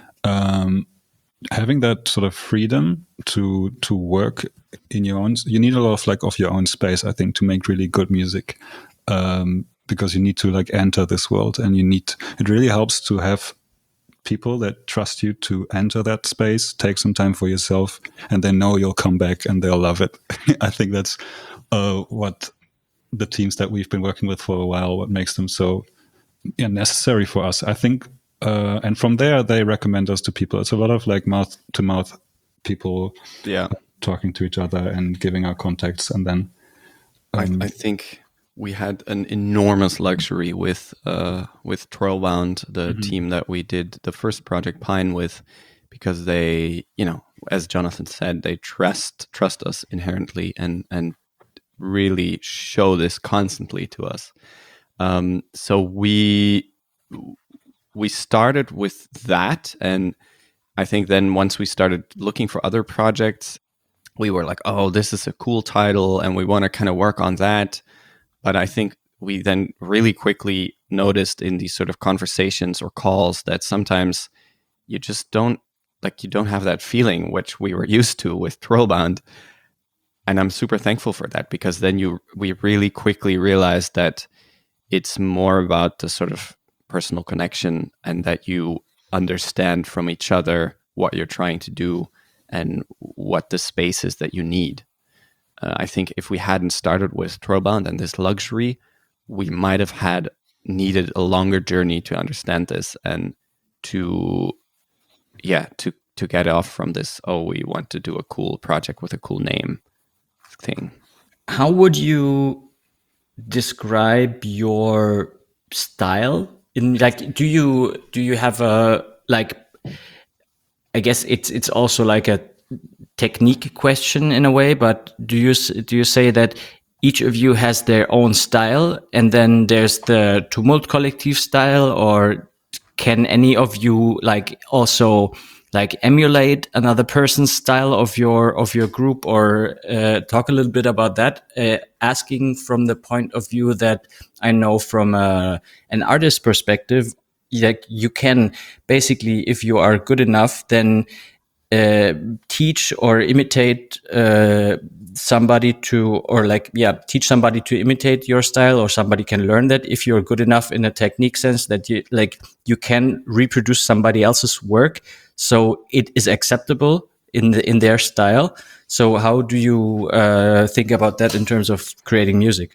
um, having that sort of freedom to to work in your own, you need a lot of like of your own space, I think, to make really good music. Um, because you need to like enter this world, and you need, it really helps to have people that trust you to enter that space, take some time for yourself, and they know you'll come back and they'll love it. I think that's uh, what the teams that we've been working with for a while, what makes them so yeah, necessary for us, I think. Uh, and from there, they recommend us to people. It's a lot of like mouth to mouth people Yeah. talking to each other and giving our contacts. And then um, I, I think we had an enormous luxury with uh, with Trollbound, the mm-hmm. team that we did the first Project Pine with, because they, you know, as Jonathan said, they trust trust us inherently and and really show this constantly to us. Um, so we we started with that, and I think then once we started looking for other projects, we were like, oh, this is a cool title, and we want to kind of work on that. But I think we then really quickly noticed in these sort of conversations or calls that sometimes you just don't, like, you don't have that feeling which we were used to with Trollbound. And I'm super thankful for that, because then you we really quickly realized that it's more about the sort of personal connection, and that you understand from each other what you're trying to do and what the space is that you need. Uh, I think if we hadn't started with Trollbound and this luxury, we might have had needed a longer journey to understand this and to, yeah, to to get off from this, oh, we want to do a cool project with a cool name thing. How would you describe your style? In like, do you do you have a like? I guess it's it's also like a technique question in a way, but do you do you say that each of you has their own style, and then there's the Tumult Collective style, or can any of you like also like emulate another person's style of your of your group, or uh, talk a little bit about that? Uh, asking from the point of view that I know from a, an artist perspective, like you can basically, if you are good enough, then uh, teach or imitate uh, somebody to, or like, yeah, teach somebody to imitate your style, or somebody can learn that if you're good enough in a technique sense that you like, you can reproduce somebody else's work, so it is acceptable in the, in their style. So how do you uh, think about that in terms of creating music?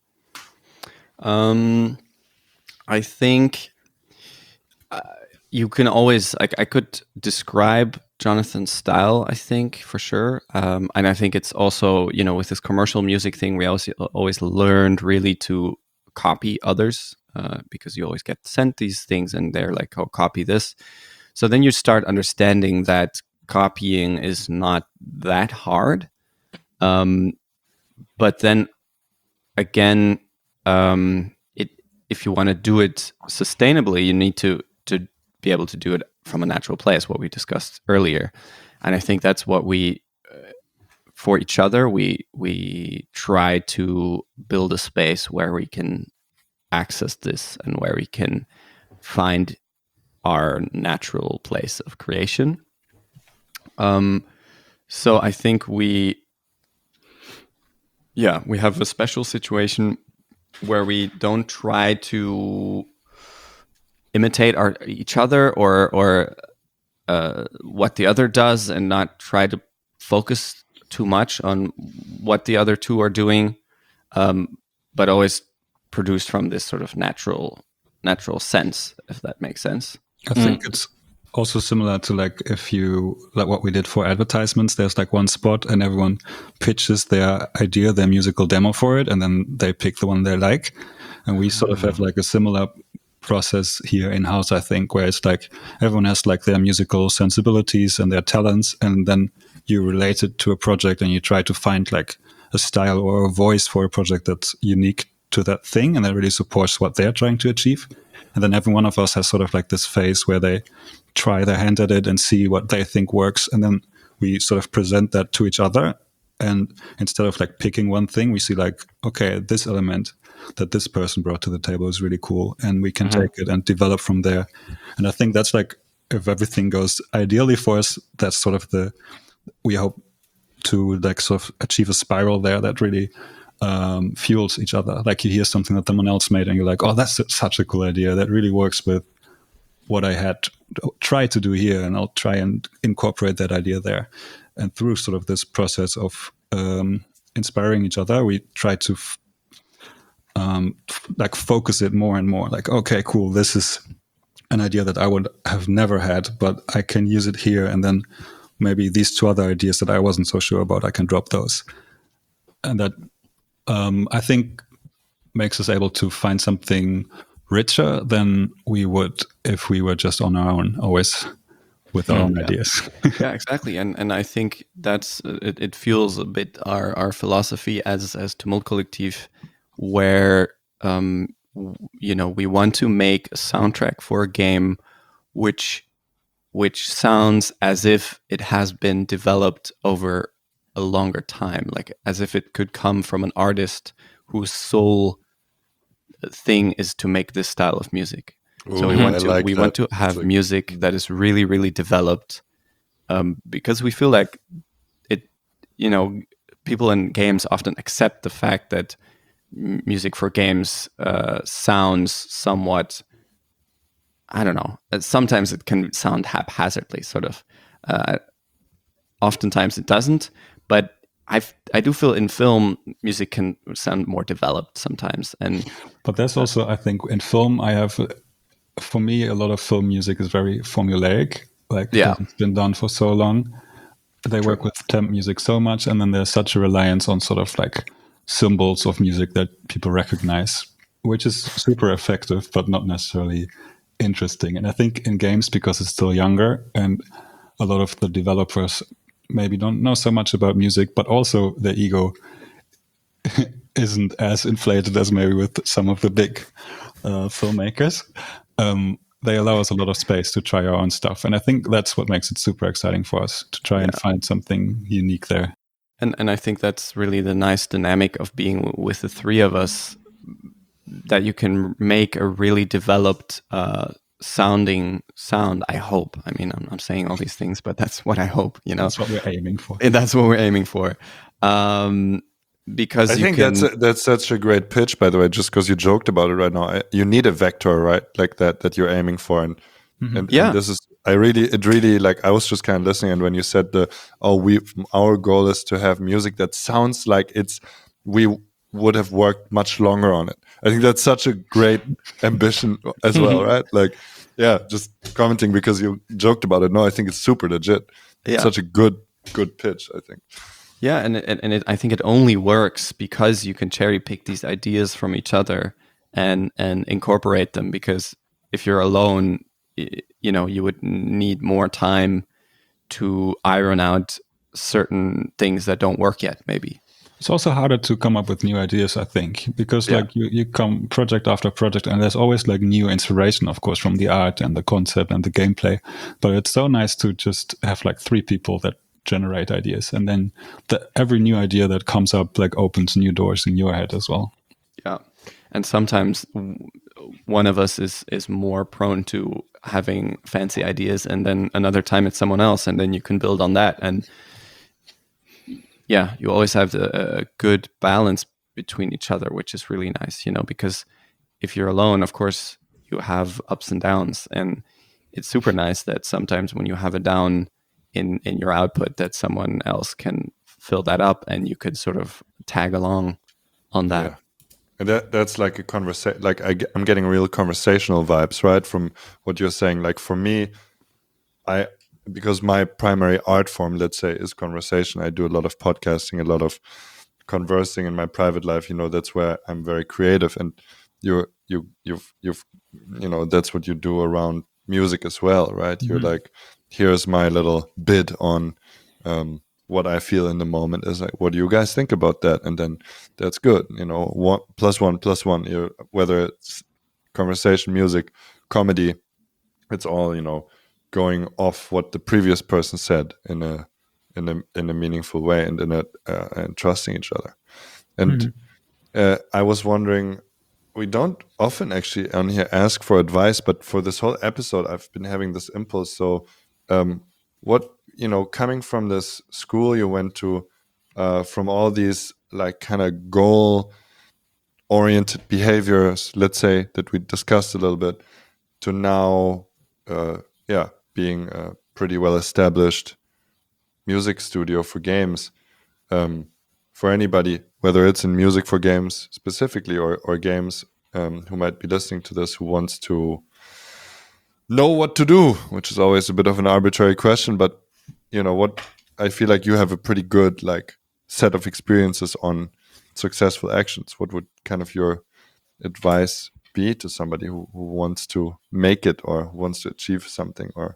Um, I think uh, you can always, like, I could describe Jonathan's style, I think, for sure. Um, and I think it's also, you know, with this commercial music thing, we always, always learned really to copy others uh, because you always get sent these things and they're like, oh, copy this. So then you start understanding that copying is not that hard. Um, but then again, um, it, if you want to do it sustainably, you need to, to be able to do it from a natural place, what we discussed earlier. And I think that's what we, uh, for each other, we, we try to build a space where we can access this and where we can find our natural place of creation. Um, so I think we, yeah, we have a special situation where we don't try to imitate our each other or or uh, what the other does, and not try to focus too much on what the other two are doing, um, but always produce from this sort of natural natural sense, if that makes sense. I think it's also similar to like if you like what we did for advertisements. There's like one spot and everyone pitches their idea, their musical demo for it, and then they pick the one they like. And we sort of have like a similar process here in house, I think, where it's like everyone has like their musical sensibilities and their talents, and then you relate it to a project and you try to find like a style or a voice for a project that's unique to that thing and that really supports what they're trying to achieve. And then every one of us has sort of like this phase where they try their hand at it and see what they think works. And then we sort of present that to each other. And instead of like picking one thing, we see like, okay, this element that this person brought to the table is really cool. And we can mm-hmm. take it and develop from there. And I think that's like, if everything goes ideally for us, that's sort of the, we hope to like sort of achieve a spiral there that really um, fuels each other. Like you hear something that someone else made and you're like, oh, that's such a cool idea. That really works with what I had tried to do here. And I'll try and incorporate that idea there. And through sort of this process of um, inspiring each other, we try to f- um, f- like focus it more and more. Like, okay, cool. This is an idea that I would have never had, but I can use it here. And then maybe these two other ideas that I wasn't so sure about, I can drop those. And that, um, I think, makes us able to find something richer than we would if we were just on our own, always with our own yeah. ideas. Yeah, exactly. And and I think that's, it, it fuels a bit our, our philosophy as, as Tumult Kollektiv, where, um, you know, we want to make a soundtrack for a game which which sounds as if it has been developed over a longer time, like as if it could come from an artist whose sole thing is to make this style of music. Ooh, so we want I to like we that. want to have like... music that is really, really developed, um, because we feel like it, you know, people in games often accept the fact that m- music for games uh, sounds somewhat, I don't know, sometimes it can sound haphazardly, sort of. Uh, oftentimes it doesn't, but I I do feel in film music can sound more developed sometimes. And but there's also, I think, in film, I have, for me, a lot of film music is very formulaic. Like yeah. it's been done for so long. They True. work with temp music so much, and then there's such a reliance on sort of like symbols of music that people recognize, which is super effective, but not necessarily interesting. And I think in games, because it's still younger and a lot of the developers maybe don't know so much about music, but also their ego isn't as inflated as maybe with some of the big uh, filmmakers. Um, they allow us a lot of space to try our own stuff. And I think that's what makes it super exciting for us to try yeah. and find something unique there. And and I think that's really the nice dynamic of being with the three of us, that you can make a really developed uh, sounding sound. I hope. I mean, I'm, I'm saying all these things, but that's what I hope. You know, That's what we're aiming for. And that's what we're aiming for. Um, because I you think can, that's a, that's such a great pitch, by the way. Just because you joked about it right now, I, you need a vector, right, like that that you're aiming for, and Mhm. and, Yeah. and this is I really it really like I was just kind of listening, and when you said the oh we our goal is to have music that sounds like it's we would have worked much longer on it. I think that's such a great ambition as well, right? Like, yeah, just commenting because you joked about it. No, I think it's super legit. Yeah. Such a good good pitch, I think. Yeah, and it, and it, I think it only works because you can cherry pick these ideas from each other and and incorporate them. Because if you're alone, y- you know, you would need more time to iron out certain things that don't work yet. Maybe. It's also harder to come up with new ideas, I think, because Yeah. like you, you come project after project and there's always like new inspiration, of course, from the art and the concept and the gameplay. But it's so nice to just have like three people that generate ideas. And then the, every new idea that comes up like opens new doors in your head as well. Yeah, and sometimes w- one of us is is more prone to having fancy ideas, and then another time it's someone else, and then you can build on that. And yeah, you always have the, a good balance between each other, which is really nice, you know, because if you're alone, of course, you have ups and downs, and it's super nice that sometimes when you have a down in in your output, that someone else can fill that up, and you could sort of tag along on that. Yeah. And that that's like a conversation. Like I, get- I'm getting real conversational vibes, right, from what you're saying. Like for me, I because my primary art form, let's say, is conversation. I do a lot of podcasting, a lot of conversing in my private life. You know, that's where I'm very creative, and you you you've you've you know that's what you do around music as well, right? You're Mhm. like, here's my little bit on um, what I feel in the moment. Is like, what do you guys think about that? And then that's good. You know, one plus one plus one. You whether it's conversation, music, comedy, it's all you know going off what the previous person said in a in a in a meaningful way and in a uh, and trusting each other. And uh, I was wondering, we don't often actually on here ask for advice, but for this whole episode, I've been having this impulse. So, um, what you know, coming from this school you went to, uh, from all these like kind of goal oriented behaviors, let's say that we discussed a little bit, to now, uh, yeah, being a pretty well established music studio for games. Um, for anybody, whether it's in music for games specifically or, or games um, who might be listening to this, who wants to know what to do, which is always a bit of an arbitrary question, but you know what, I feel like you have a pretty good like set of experiences on successful actions. What would kind of your advice be to somebody who, who wants to make it or wants to achieve something, or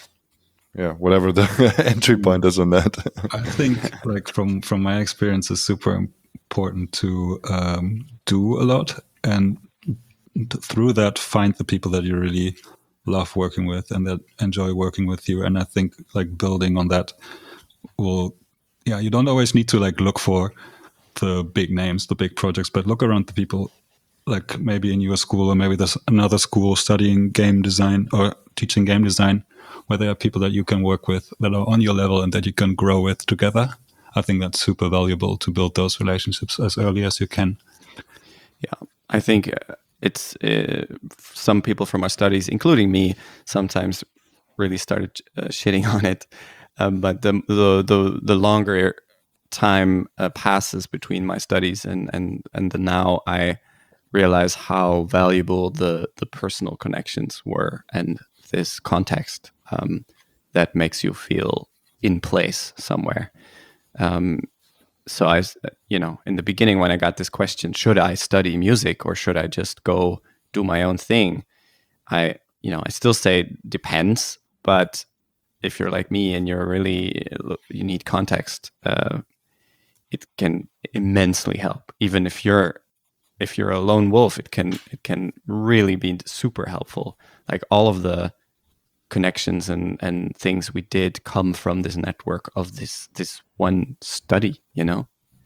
yeah, whatever the entry point is on that? I think, like from from my experience, it's super important to um, do a lot, and th- through that, find the people that you really love working with and that enjoy working with you. And I think like building on that will, yeah, you don't always need to like look for the big names, the big projects, but look around the people, like maybe in your school or maybe there's another school studying game design or teaching game design, where there are people that you can work with that are on your level and that you can grow with together. I think that's super valuable to build those relationships as early as you can. Yeah, I think uh, it's uh, some people from our studies, including me, sometimes really started uh, shitting on it. Um, but the, the the the longer time uh, passes between my studies and and and the now, I realize how valuable the the personal connections were and this context um, that makes you feel in place somewhere. Um, so I, you know, in the beginning when I got this question, should I study music or should I just go do my own thing? I, you know, I still say depends, but if you're like me and you're really, you need context, uh, it can immensely help. Even if you're, if you're a lone wolf, it can, it can really be super helpful. Like all of the connections and, and things we did come from this network of this, this one study, you know?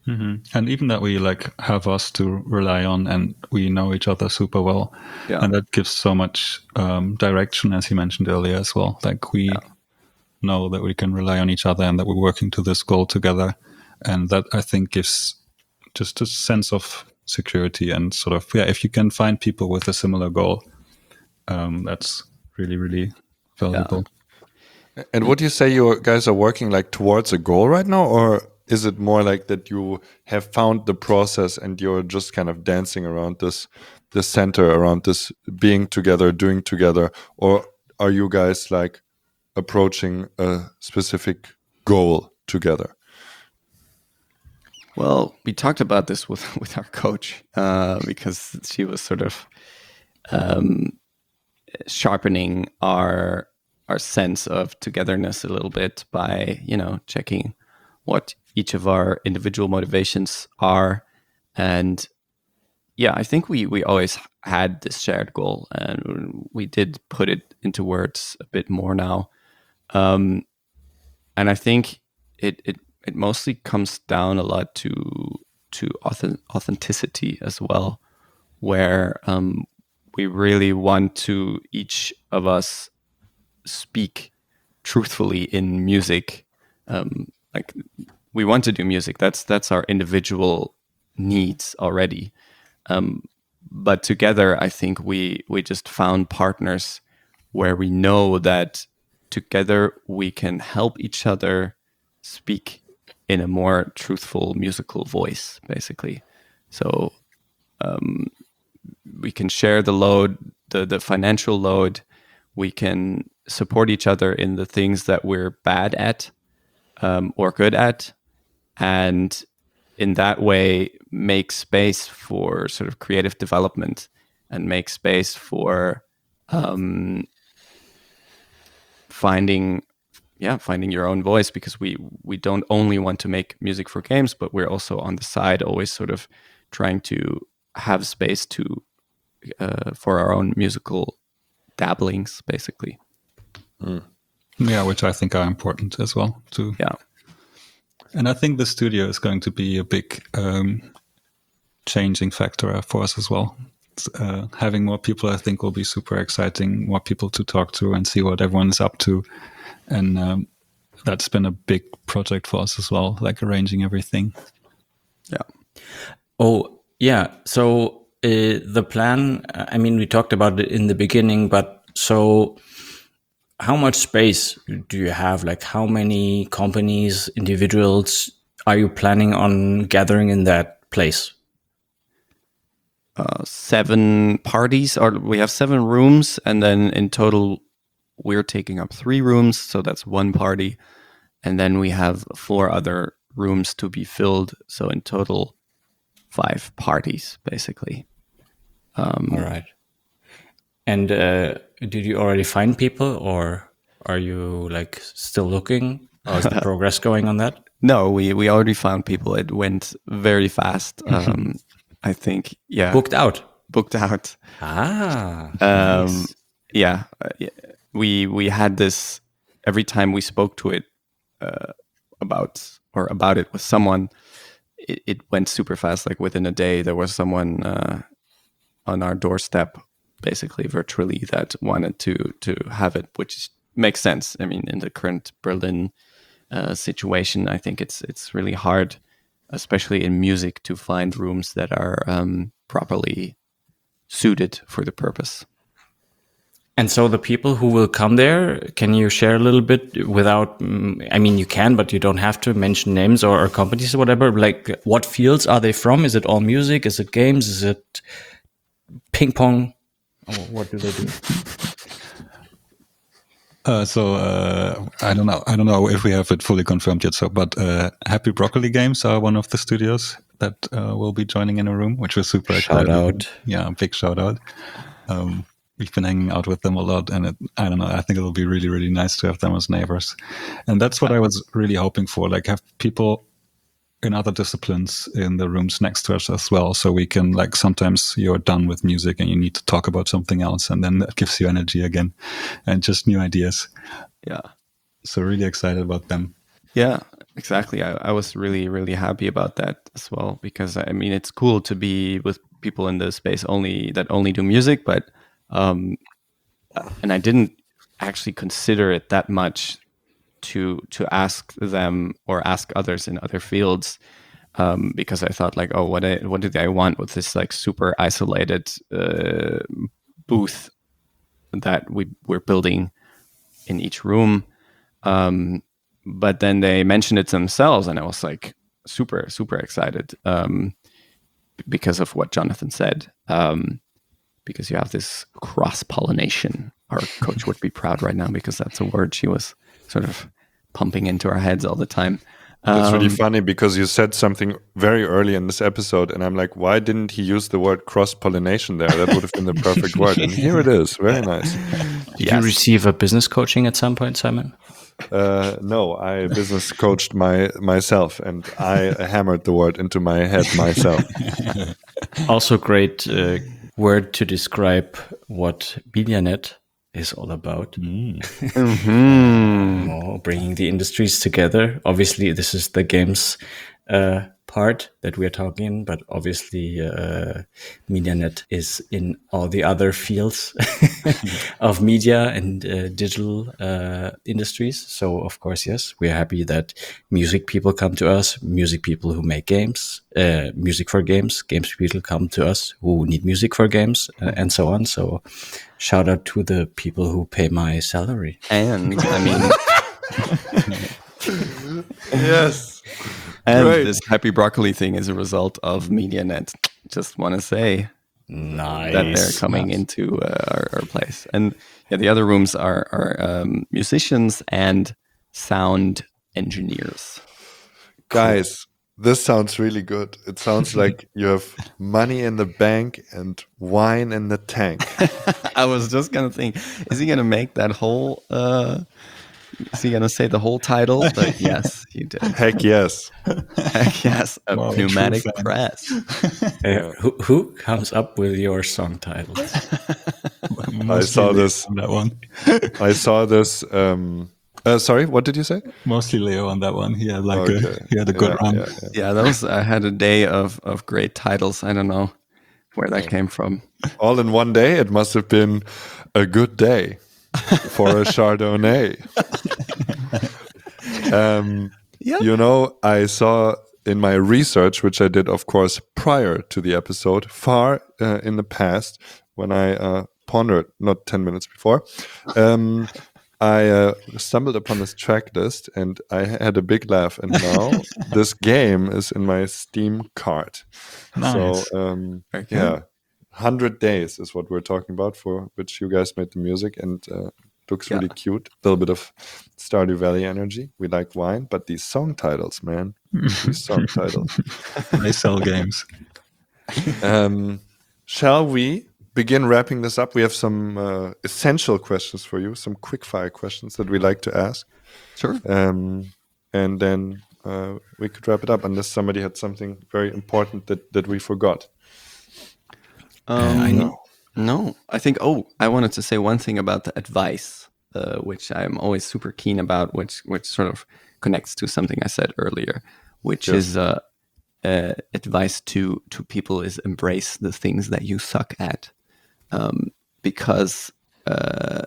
Mm-hmm. And even that we like have us to rely on, and we know each other super well, Yeah. and that gives so much um, direction, as you mentioned earlier as well. Like we Yeah. know that we can rely on each other, and that we're working to this goal together, and that I think gives just a sense of security and sort of yeah. If you can find people with a similar goal, um, that's really really valuable. And would you say you guys are working like towards a goal right now, or is it more like that you have found the process and you're just kind of dancing around this, this center, around this being together, doing together, or are you guys like approaching a specific goal together? Well, we talked about this with with our coach uh, because she was sort of um, sharpening our our sense of togetherness a little bit by, you know, checking what each of our individual motivations are. And yeah, I think we, we always had this shared goal, and we did put it into words a bit more now. Um, and I think it, it, it mostly comes down a lot to, to authentic, authenticity as well, where um, we really want to each of us speak truthfully in music. Um, like we want to do music. That's that's our individual needs already. Um, but together, I think we we just found partners where we know that together we can help each other speak in a more truthful musical voice, basically. So um, we can share the load, the the financial load. We can support each other in the things that we're bad at um, or good at, and in that way make space for sort of creative development and make space for um, finding yeah finding your own voice, because we we don't only want to make music for games, but we're also on the side always sort of trying to have space to uh, for our own musical dabblings, basically. Mm. Yeah, which I think are important as well too. Yeah. And I think the studio is going to be a big um, changing factor for us as well. Uh, having more people, I think, will be super exciting. More people to talk to and see what everyone's up to. And um, that's been a big project for us as well, like arranging everything. Yeah. Oh, yeah. So uh, the plan, I mean, we talked about it in the beginning, but so how much space do you have? Like how many companies, individuals are you planning on gathering in that place? Uh, seven parties, or we have seven rooms, and then in total we're taking up three rooms, so that's one party, and then we have four other rooms to be filled, so in total five parties, basically. Um, All right. And uh, did you already find people, or are you like still looking? Or is the progress going on that? No, we we already found people. It went very fast. Um, I think, yeah, Booked out. booked out. Ah. Um, nice. yeah, uh, yeah, we we had this every time we spoke to it uh, about or about it with someone. It, it went super fast. Like within a day, there was someone uh, on our doorstep, basically virtually, that wanted to to have it, which makes sense. I mean, in the current Berlin uh, situation, I think it's it's really hard, especially in music, to find rooms that are um, properly suited for the purpose. And so the people who will come there, can you share a little bit without, mm, I mean, you can, but you don't have to mention names or, or companies or whatever. Like what fields are they from? Is it all music? Is it games? Is it ping pong? Or what do they do? Uh, so uh, I don't know. I don't know if we have it fully confirmed yet. So, but uh, Happy Broccoli Games are one of the studios that uh, will be joining in a room, which was super Shout exciting. out. Yeah, big shout out. Um, we've been hanging out with them a lot, and it, I don't know. I think it'll be really, really nice to have them as neighbors, and that's what I was really hoping for. Like have people in other disciplines in the rooms next to us as well, so we can, like, sometimes you're done with music and you need to talk about something else, and then that gives you energy again and just new ideas. Yeah. So really excited about them. Yeah. Exactly. I, I was really, really happy about that as well, because I mean, it's cool to be with people in the space only that only do music, but um, and I didn't actually consider it that much to to ask them or ask others in other fields, um, because I thought like, oh, what I, what did I want with this like super isolated uh, booth that we we're building in each room. Um, but then they mentioned it themselves, and I was like super, super excited um, because of what Jonathan said. Um, because you have this cross pollination. Our coach would be proud right now, because that's a word she was sort of pumping into our heads all the time. It's Um, really funny because you said something very early in this episode, and I'm like, why didn't he use the word cross pollination there? That would have been the perfect word. And here it is. Very nice. Did Yes. you receive a business coaching at some point, Simon? Uh, no, I business coached my myself, and I hammered the word into my head myself. Also, great uh, word to describe what MediaNet is all about. mhm. Oh, bringing the industries together. Obviously, this is the games uh, part that we're talking, but obviously, uh, MediaNet is in all the other fields of media and uh, digital uh, industries. So, of course, yes, we're happy that music people come to us, music people who make games, uh, music for games, games people come to us who need music for games, uh, and so on. So, shout out to the people who pay my salary. And I mean, Yes. and Great. this happy broccoli thing is a result of MediaNet. Just want to say Nice. that they're coming Nice. into uh, our, our place. And yeah, the other rooms are, are um, musicians and sound engineers. Guys, this sounds really good. It sounds like you have money in the bank and wine in the tank. I was just gonna think, is he gonna make that whole? Uh, is he gonna say the whole title? But yes, he did. Heck yes. Heck yes, a Wow, true pneumatic fan. press. Uh, who, who comes up with your song titles? Mostly saw Leo this. on that one. I saw this. Um, uh, sorry, what did you say? Mostly Leo on that one. He had like Okay. a, he had a good Yeah, run. yeah, yeah. Yeah, that was. I had a day of of great titles. I don't know where that came from. All in one day, it must have been a good day for a Chardonnay. um, Yeah. You know, I saw in my research, which I did, of course, prior to the episode, far uh, in the past, when I uh, pondered, not ten minutes before, um, I uh, stumbled upon this track list and I had a big laugh. And now this game is in my Steam cart. Nice. So, um, Okay. yeah, one hundred days is what we're talking about, for which you guys made the music, and uh, looks Yeah. really cute. A little bit of Stardew Valley energy. We like wine, but these song titles, man, these song titles. They sell games. Um, shall we begin wrapping this up? We have some uh, essential questions for you, some quick-fire questions that we like to ask. Sure. Um, and then uh, we could wrap it up, unless somebody had something very important that, that we forgot. Um, I know. No, I think. Oh, I wanted to say one thing about the advice, uh, which I'm always super keen about, which which sort of connects to something I said earlier, which Yes. is uh, uh, advice to to people is embrace the things that you suck at, um, because uh,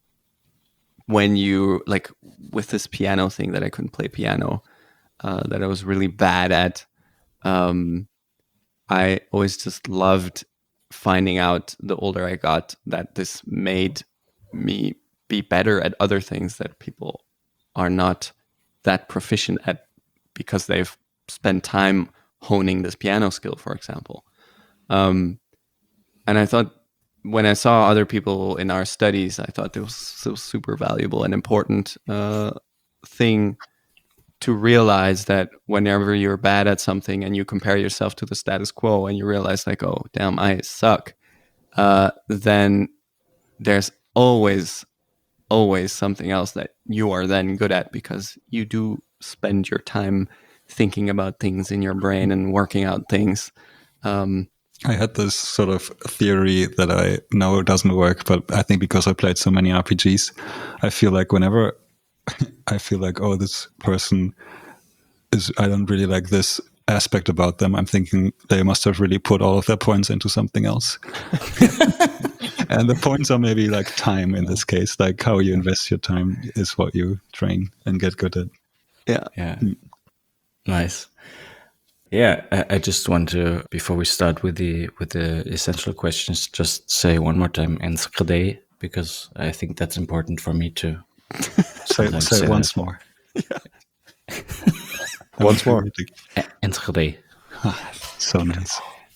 when you like with this piano thing that I couldn't play piano, uh, that I was really bad at. Um, I always just loved finding out the older I got that this made me be better at other things that people are not that proficient at because they've spent time honing this piano skill, for example. Um, and I thought when I saw other people in our studies, I thought it was so super valuable and important uh, thing to realize that whenever you're bad at something and you compare yourself to the status quo and you realize like, oh, damn, I suck, uh, then there's always, always something else that you are then good at because you do spend your time thinking about things in your brain and working out things. Um, I had this sort of theory that I know doesn't work, but I think because I played so many R P Gs, I feel like whenever I feel like, oh, this person is I don't really like this aspect about them. I'm thinking they must have really put all of their points into something else. And the points are maybe like time in this case, like how you invest your time is what you train and get good at. Yeah. Yeah. Nice. Yeah, I, I just want to, before we start with the with the essential questions, just say one more time "enschede" because I think that's important for me to Say, sometimes say say it once that. more. Once more. E- Enschede. So nice.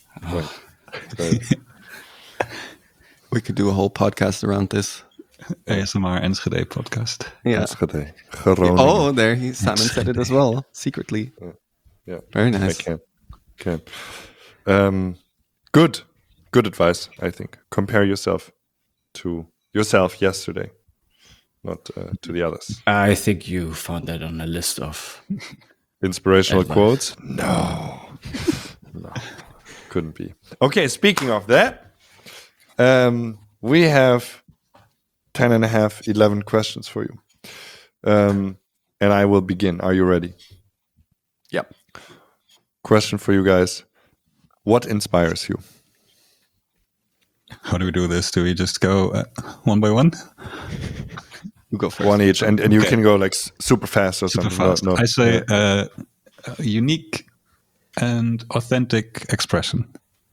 We could do a whole podcast around this. A S M R Enschede podcast. Yeah. Enschede. Groningen. Oh, there he Simon said it as well, secretly. Yeah. Very I nice. can. Can. Um, good. Good advice, I think. Compare yourself to yourself yesterday, not uh, to the others. I think you found that on a list of. Inspirational Advice. quotes? No. No. Couldn't be. Okay, speaking of that, um, we have ten and a half, eleven questions for you. Um, and I will begin. Are you ready? Yep. Question for you guys. What inspires you? How do we do this? Do we just go uh, one by one? You go first. One each, and, and you Okay. can go like s- super fast or Super something. fast. No, no. I say Yeah. uh, a unique and authentic expression.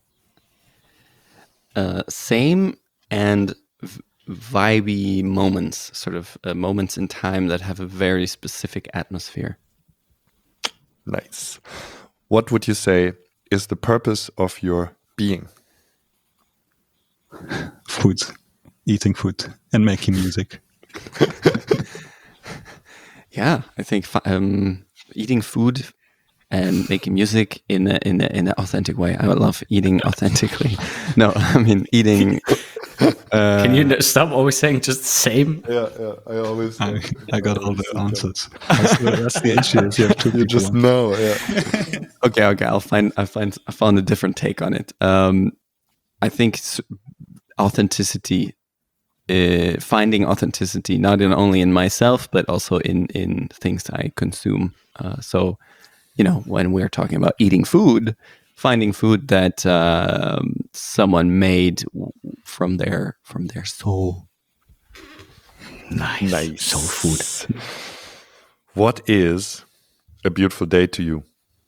Uh, same and v- vibey moments, sort of uh, moments in time that have a very specific atmosphere. Nice. What would you say is the purpose of your being? Food, eating food, and making music. Yeah, I think fi- um, eating food and making music in a, in a, in an authentic way. I would love eating authentically. No, I mean eating. Uh, Can you n- stop always saying just same? Yeah, yeah. I always. I, I got all the answers. That's the, that's the issue. Is you have two You people just on. know. Yeah. Okay, okay. I'll find. I find. I found a different take on it. Um, I think s- authenticity, uh, finding authenticity, not in only in myself, but also in in things I consume. Uh, so, you know, when we're talking about eating food, finding food that um, someone made w- from their from their soul. Nice. Nice. Soul food. What is a beautiful day to you?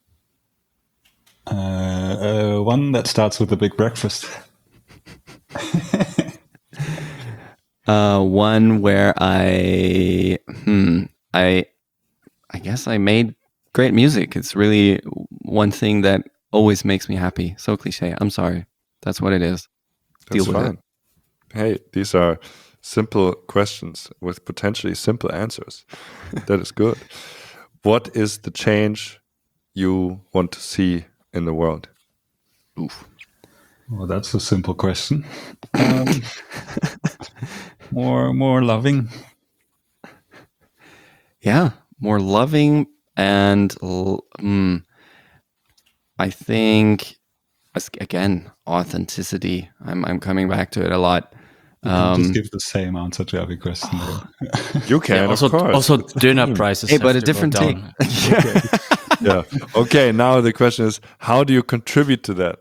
Uh, uh, one that starts with a big breakfast. Uh, one where I, hmm, I, I guess I made great music. It's really one thing that always makes me happy. So cliche. I'm sorry. That's what it is. That's Deal with fine. Hey, these are simple questions with potentially simple answers. That is good. What is the change you want to see in the world? Oof. Well, that's a simple question. Um, more, more loving. Yeah, more loving and l- mm, I think as- again authenticity. I'm I'm coming back to it a lot. You can Um, just give the same answer to every question. though. You can, Yeah, also, of course. also dinner prices. Hey, have but a to go different take. down. Yeah. Okay. Now the question is, how do you contribute to that?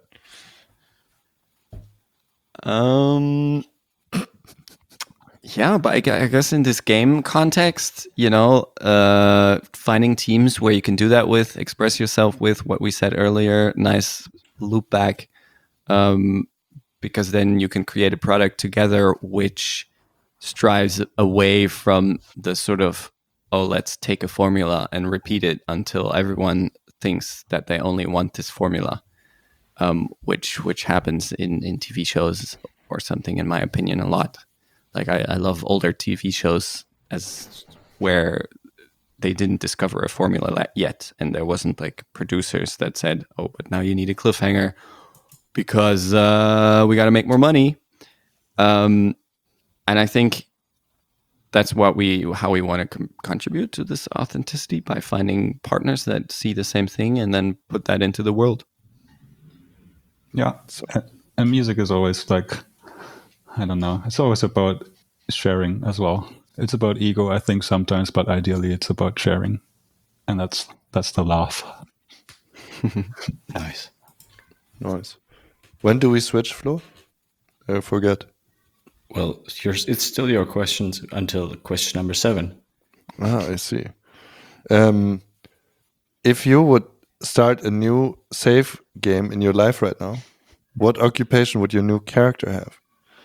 Um, yeah, but I, gu- I guess in this game context, you know, uh, finding teams where you can do that with, express yourself with, what we said earlier, nice loop back, um, because then you can create a product together which strives away from the sort of, oh, let's take a formula and repeat it until everyone thinks that they only want this formula. Um, which which happens in, in T V shows or something, in my opinion, a lot. Like I, I love older T V shows as where they didn't discover a formula la- yet, and there wasn't like producers that said, "Oh, but now you need a cliffhanger because uh, we got to make more money." Um, and I think that's what we how we want to com- contribute to this authenticity by finding partners that see the same thing and then put that into the world. Yeah. And music is always like, I don't know, it's always about sharing as well. It's about ego, I think, sometimes, but ideally it's about sharing. and that's that's the laugh. Nice. Nice. When do we switch, Flo? I forget. Well, yours, it's still your questions until question number seven. Ah, I see. Um, if you would start a new save game in your life right now, what occupation would your new character have?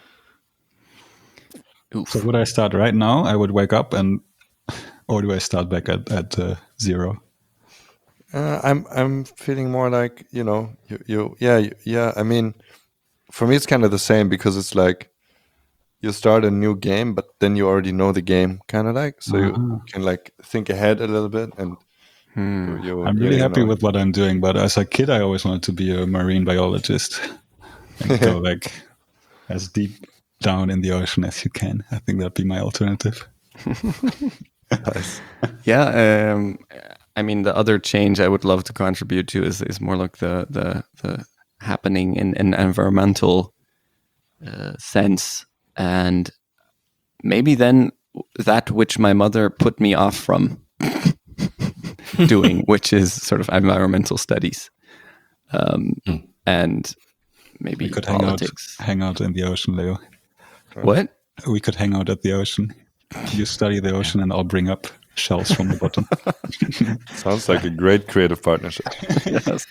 Oof. So would I start right now? I would wake up and, or do I start back at at uh, zero? Uh, I'm I'm feeling more like, you know, you, you yeah you, yeah. I mean, for me it's kind of the same, because it's like you start a new game, but then you already know the game, kind of like, so you can like think ahead a little bit, and you, you, I'm yeah, really you happy know. with what I'm doing, but as a kid, I always wanted to be a marine biologist and go like as deep down in the ocean as you can. I think that'd be my alternative. Nice. Yeah, um, I mean, the other change I would love to contribute to is is more like the the the happening in an environmental uh, sense, and maybe then that which my mother put me off from doing, which is sort of environmental studies, um, Mm. and maybe We could politics. hang out, hang out in the ocean, Leo. What? We could hang out at the ocean. You study the ocean, and I'll bring up shells from the bottom. Sounds like a great creative partnership. Yes.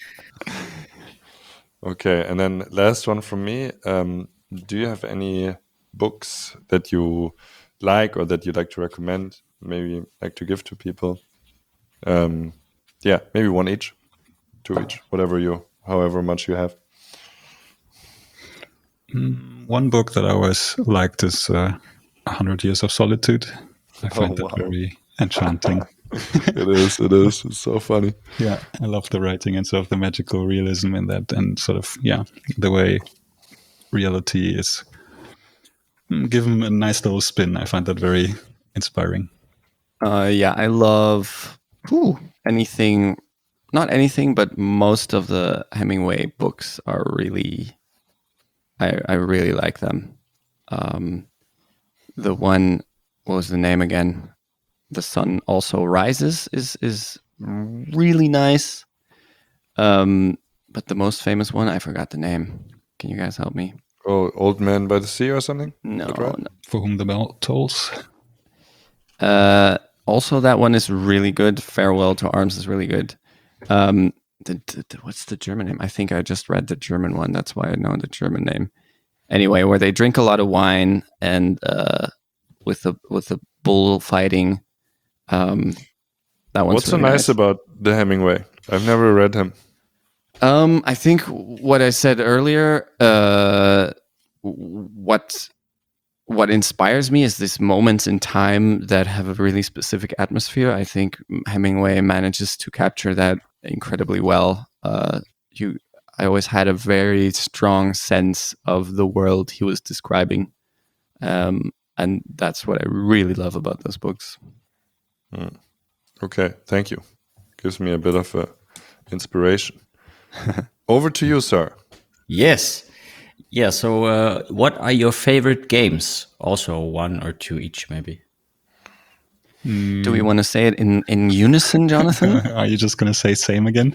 Okay, and then last one from me. Um, do you have any books that you like or that you'd like to recommend? Maybe like to give to people? Um, yeah, maybe one each, two each, whatever you, however much you have. One book that I always liked is uh, one hundred Years of Solitude. I find Oh, that wow. very enchanting. It is, it is. It's so funny. Yeah, I love the writing and sort of the magical realism in that, and sort of, yeah, the way reality is mm, given a nice little spin. I find that very inspiring. Uh, yeah, I love whew, anything, not anything, but most of the Hemingway books are really, I, I really like them. Um, the one, what was the name again? The Sun Also Rises is is really nice. Um, but the most famous one, I forgot the name. Can you guys help me? Oh, Old Man by the Sea or something? No, Is that right? no. For Whom the Bell Tolls. Uh, also, that one is really good. Farewell to Arms is really good. Um, the, the, the- what's the German name? I think I just read the German one. That's why I know the German name. Anyway, where they drink a lot of wine and uh, with the with the bullfighting. Um, that one's What's so really nice about the Hemingway? I've never read him. Um, I think what I said earlier, uh, what what inspires me is these moments in time that have a really specific atmosphere. I think Hemingway manages to capture that incredibly well. Uh, you, I always had a very strong sense of the world he was describing, um, and that's what I really love about those books. Okay, thank you. Gives me a bit of a inspiration. Over to you, sir. Yes. Yeah. So, uh, what are your favorite games? Also, one or two each, maybe. Do we want to say it in, in unison, Jonathan? Are you just going to say same again?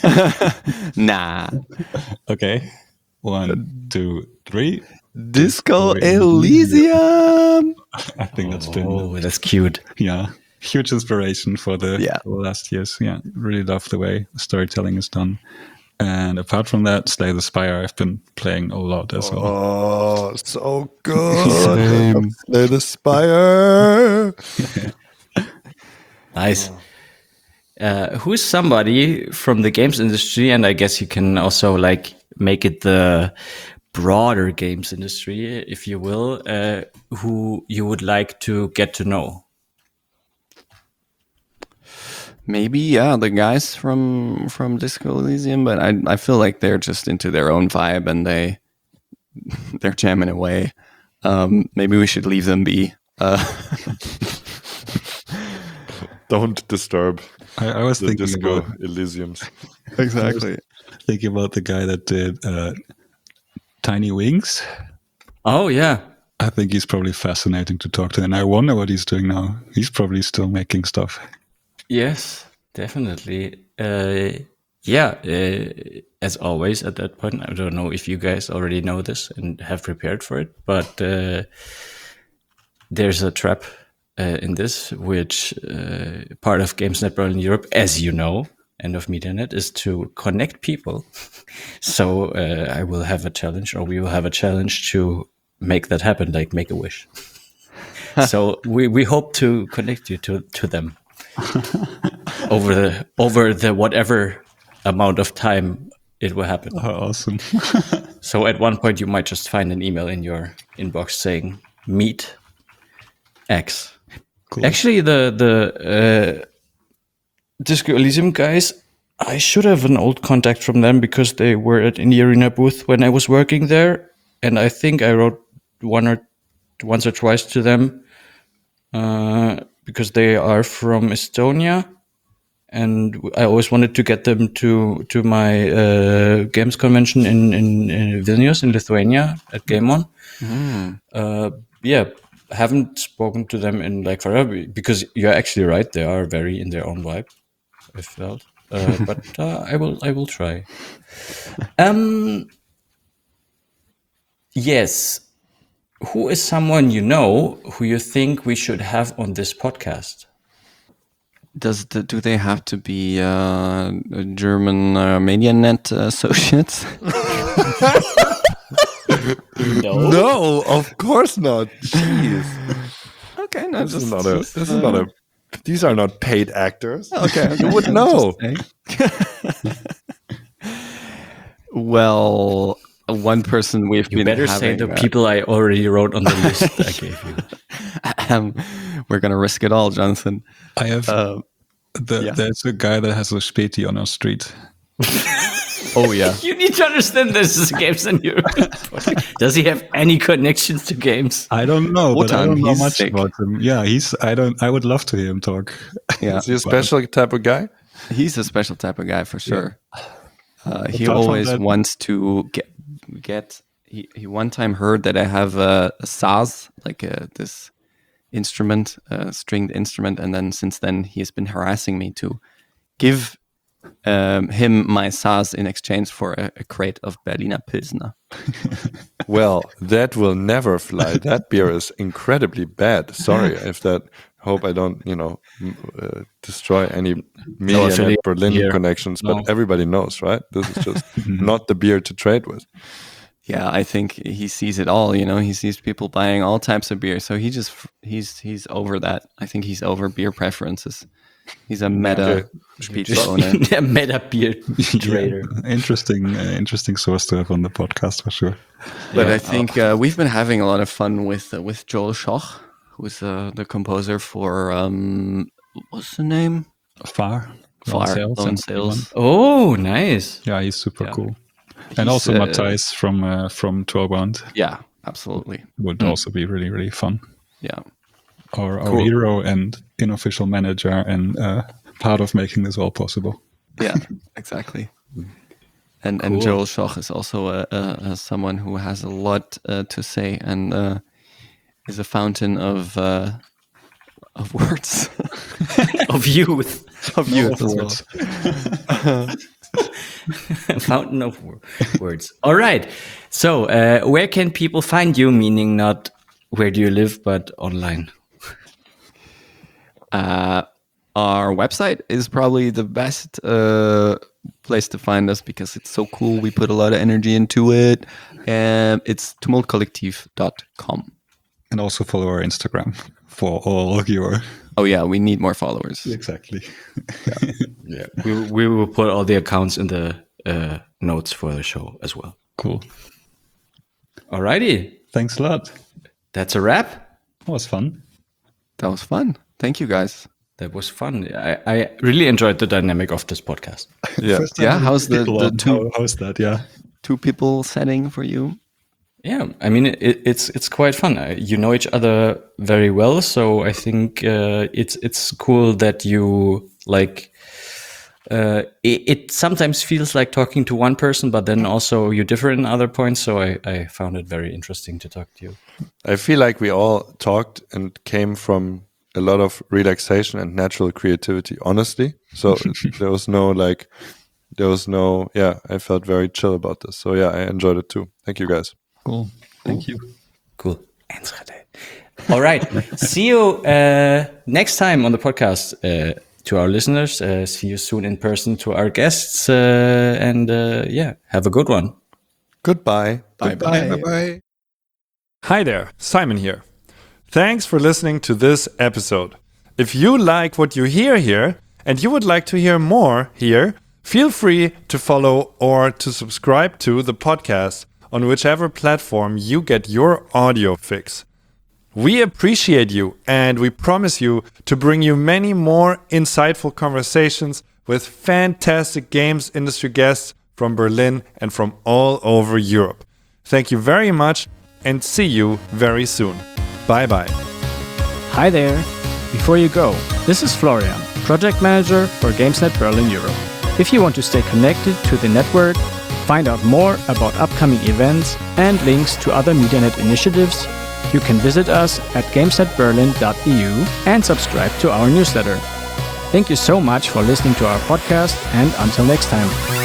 Nah. Okay. One, two, three. Disco Elysium. Elysium. I think that's been, Oh, that's cute. yeah, huge inspiration for the, Yeah. for the last years. Yeah, really love the way the storytelling is done. And apart from that, Slay the Spire, I've been playing a lot as well. Oh, so good. Slay the Spire. Nice. Uh, who's somebody from the games industry, and I guess you can also like make it the broader games industry, if you will, uh, who you would like to get to know? Maybe, yeah, the guys from from Disco Elysium, but I I feel like they're just into their own vibe and they they're jamming away. Um, maybe we should leave them be. Uh, Don't disturb I, I was the thinking Disco about Elysiums. exactly. thinking about the guy that did uh, Tiny Wings. Oh yeah. I think he's probably fascinating to talk to, and I wonder what he's doing now. He's probably still making stuff. Yes. Definitely. Uh, yeah, uh, as always at that point, I don't know if you guys already know this and have prepared for it, but uh, there's a trap uh, in this, which uh, part of GamesNet Berlin Europe, as you know, and of MediaNet, is to connect people. So uh, I will have a challenge, or we will have a challenge to make that happen, like make a wish. So we, we hope to connect you to, to them over the over the whatever amount of time it will happen. Oh, awesome. So at one point you might just find an email in your inbox saying meet X. Cool. Actually, the the uh, Disco Elysium guys, I should have an old contact from them because they were at Indie Arena booth when I was working there, and I think I wrote one or once or twice to them uh, because they are from Estonia, and I always wanted to get them to to my uh, games convention in, in, in Vilnius in Lithuania at GameOn. Mm. Uh, yeah, haven't spoken to them in like forever because you're actually right; they are very in their own vibe. I felt, uh, but uh, I will I will try. Um, yes. Who is someone you know who you think we should have on this podcast? Does the, do they have to be uh, German uh, MediaNet uh, associates? No. No, of course not. Jeez. Okay, no, This just, is not a. just, This is not uh, a. These are not paid actors. Okay, You would know. Well, one person we've You been better say having, the uh, people I already wrote on the list I gave you. um, we're gonna risk it all, Jonathan. I have. Uh, the, yeah. There's a guy that has a Späti on our street. oh yeah, You need to understand this is games in Europe. Does he have any connections to games? I don't know, but I Wotan, don't know he's much sick. about him. Yeah, he's. I don't. I would love to hear him talk. yeah. Is he a special type of guy? He's a special type of guy for sure. Uh, he Apart from always that- wants to get get. He, he one time heard that I have a, a saz, like a, this instrument, a stringed instrument, and then since then he has been harassing me to give um, him my saz in exchange for a, a crate of Berliner Pilsner. Well, that will never fly. That beer is incredibly bad. Sorry if that. Hope I don't, you know, m- uh, destroy any media affiliate Berlin here. connections. No. But everybody knows, right? This is just not the beer to trade with. Yeah, I think he sees it all. You know, he sees people buying all types of beer, so he just he's he's over that. I think he's over beer preferences. He's a meta Okay. speech owner. A meta beer trader. Yeah, interesting, uh, interesting source to have on the podcast for sure. But I think uh, we've been having a lot of fun with uh, with Joel Schoch, who's uh, the composer for um, what's the name? Far, Far Sales Lone and Sales. Oh, nice. Yeah, he's super Yeah. cool. And He's, also uh, Matthijs from uh, from Torband Yeah, absolutely. would also be really really fun. Yeah, Our, our Cool. hero and unofficial manager and uh, part of making this all possible. yeah, exactly. And and Cool. Joel Schoch is also a, a, a someone who has a lot uh, to say and uh, is a fountain of uh, of words Of youth. of youth as well. Fountain of wo- words. All right. So, uh, where can people find you? Meaning not where do you live, but online. Uh, our website is probably the best uh, place to find us because it's so cool. We put a lot of energy into it. Um, it's tumult collective dot com. And also follow our Instagram for all your Oh yeah, we need more followers. exactly. Yeah. We, we will put all the accounts in the uh, notes for the show as well. Cool. Alrighty. Thanks a lot. That's a wrap. That was fun. That was fun. Thank you guys. That was fun. I, I really enjoyed the dynamic of this podcast. Yeah. First time Yeah, with how's the- people the on. two- How, how's that? Yeah. Two people setting for you. Yeah, I mean it, it's it's quite fun. Uh, You know each other very well, so I think uh, it's it's cool that you like. Uh, it, it sometimes feels like talking to one person, but then also you differ in other points. So I, I found it very interesting to talk to you. I feel like we all talked and came from a lot of relaxation and natural creativity, honestly. So there was no like, there was no, yeah, I felt very chill about this. So yeah, I enjoyed it too. Thank you guys. Cool. Thank you. Cool. All right. See you uh, next time on the podcast. Uh, to our listeners, uh, see you soon in person. To our guests, uh, and uh, yeah, have a good one. Goodbye. Bye-bye. Bye-bye. Hi there, Simon here. Thanks for listening to this episode. If you like what you hear here and you would like to hear more here, feel free to follow or to subscribe to the podcast on whichever platform you get your audio fix. We appreciate you and we promise you to bring you many more insightful conversations with fantastic games industry guests from Berlin and from all over Europe. Thank you very much and see you very soon. Bye bye. Hi there. Before you go, this is Florian, Project Manager for GamesNet Berlin Europe. If you want to stay connected to the network, find out more about upcoming events and links to other MediaNet initiatives, you can visit us at gamesnet berlin dot e u and subscribe to our newsletter. Thank you so much for listening to our podcast, and until next time.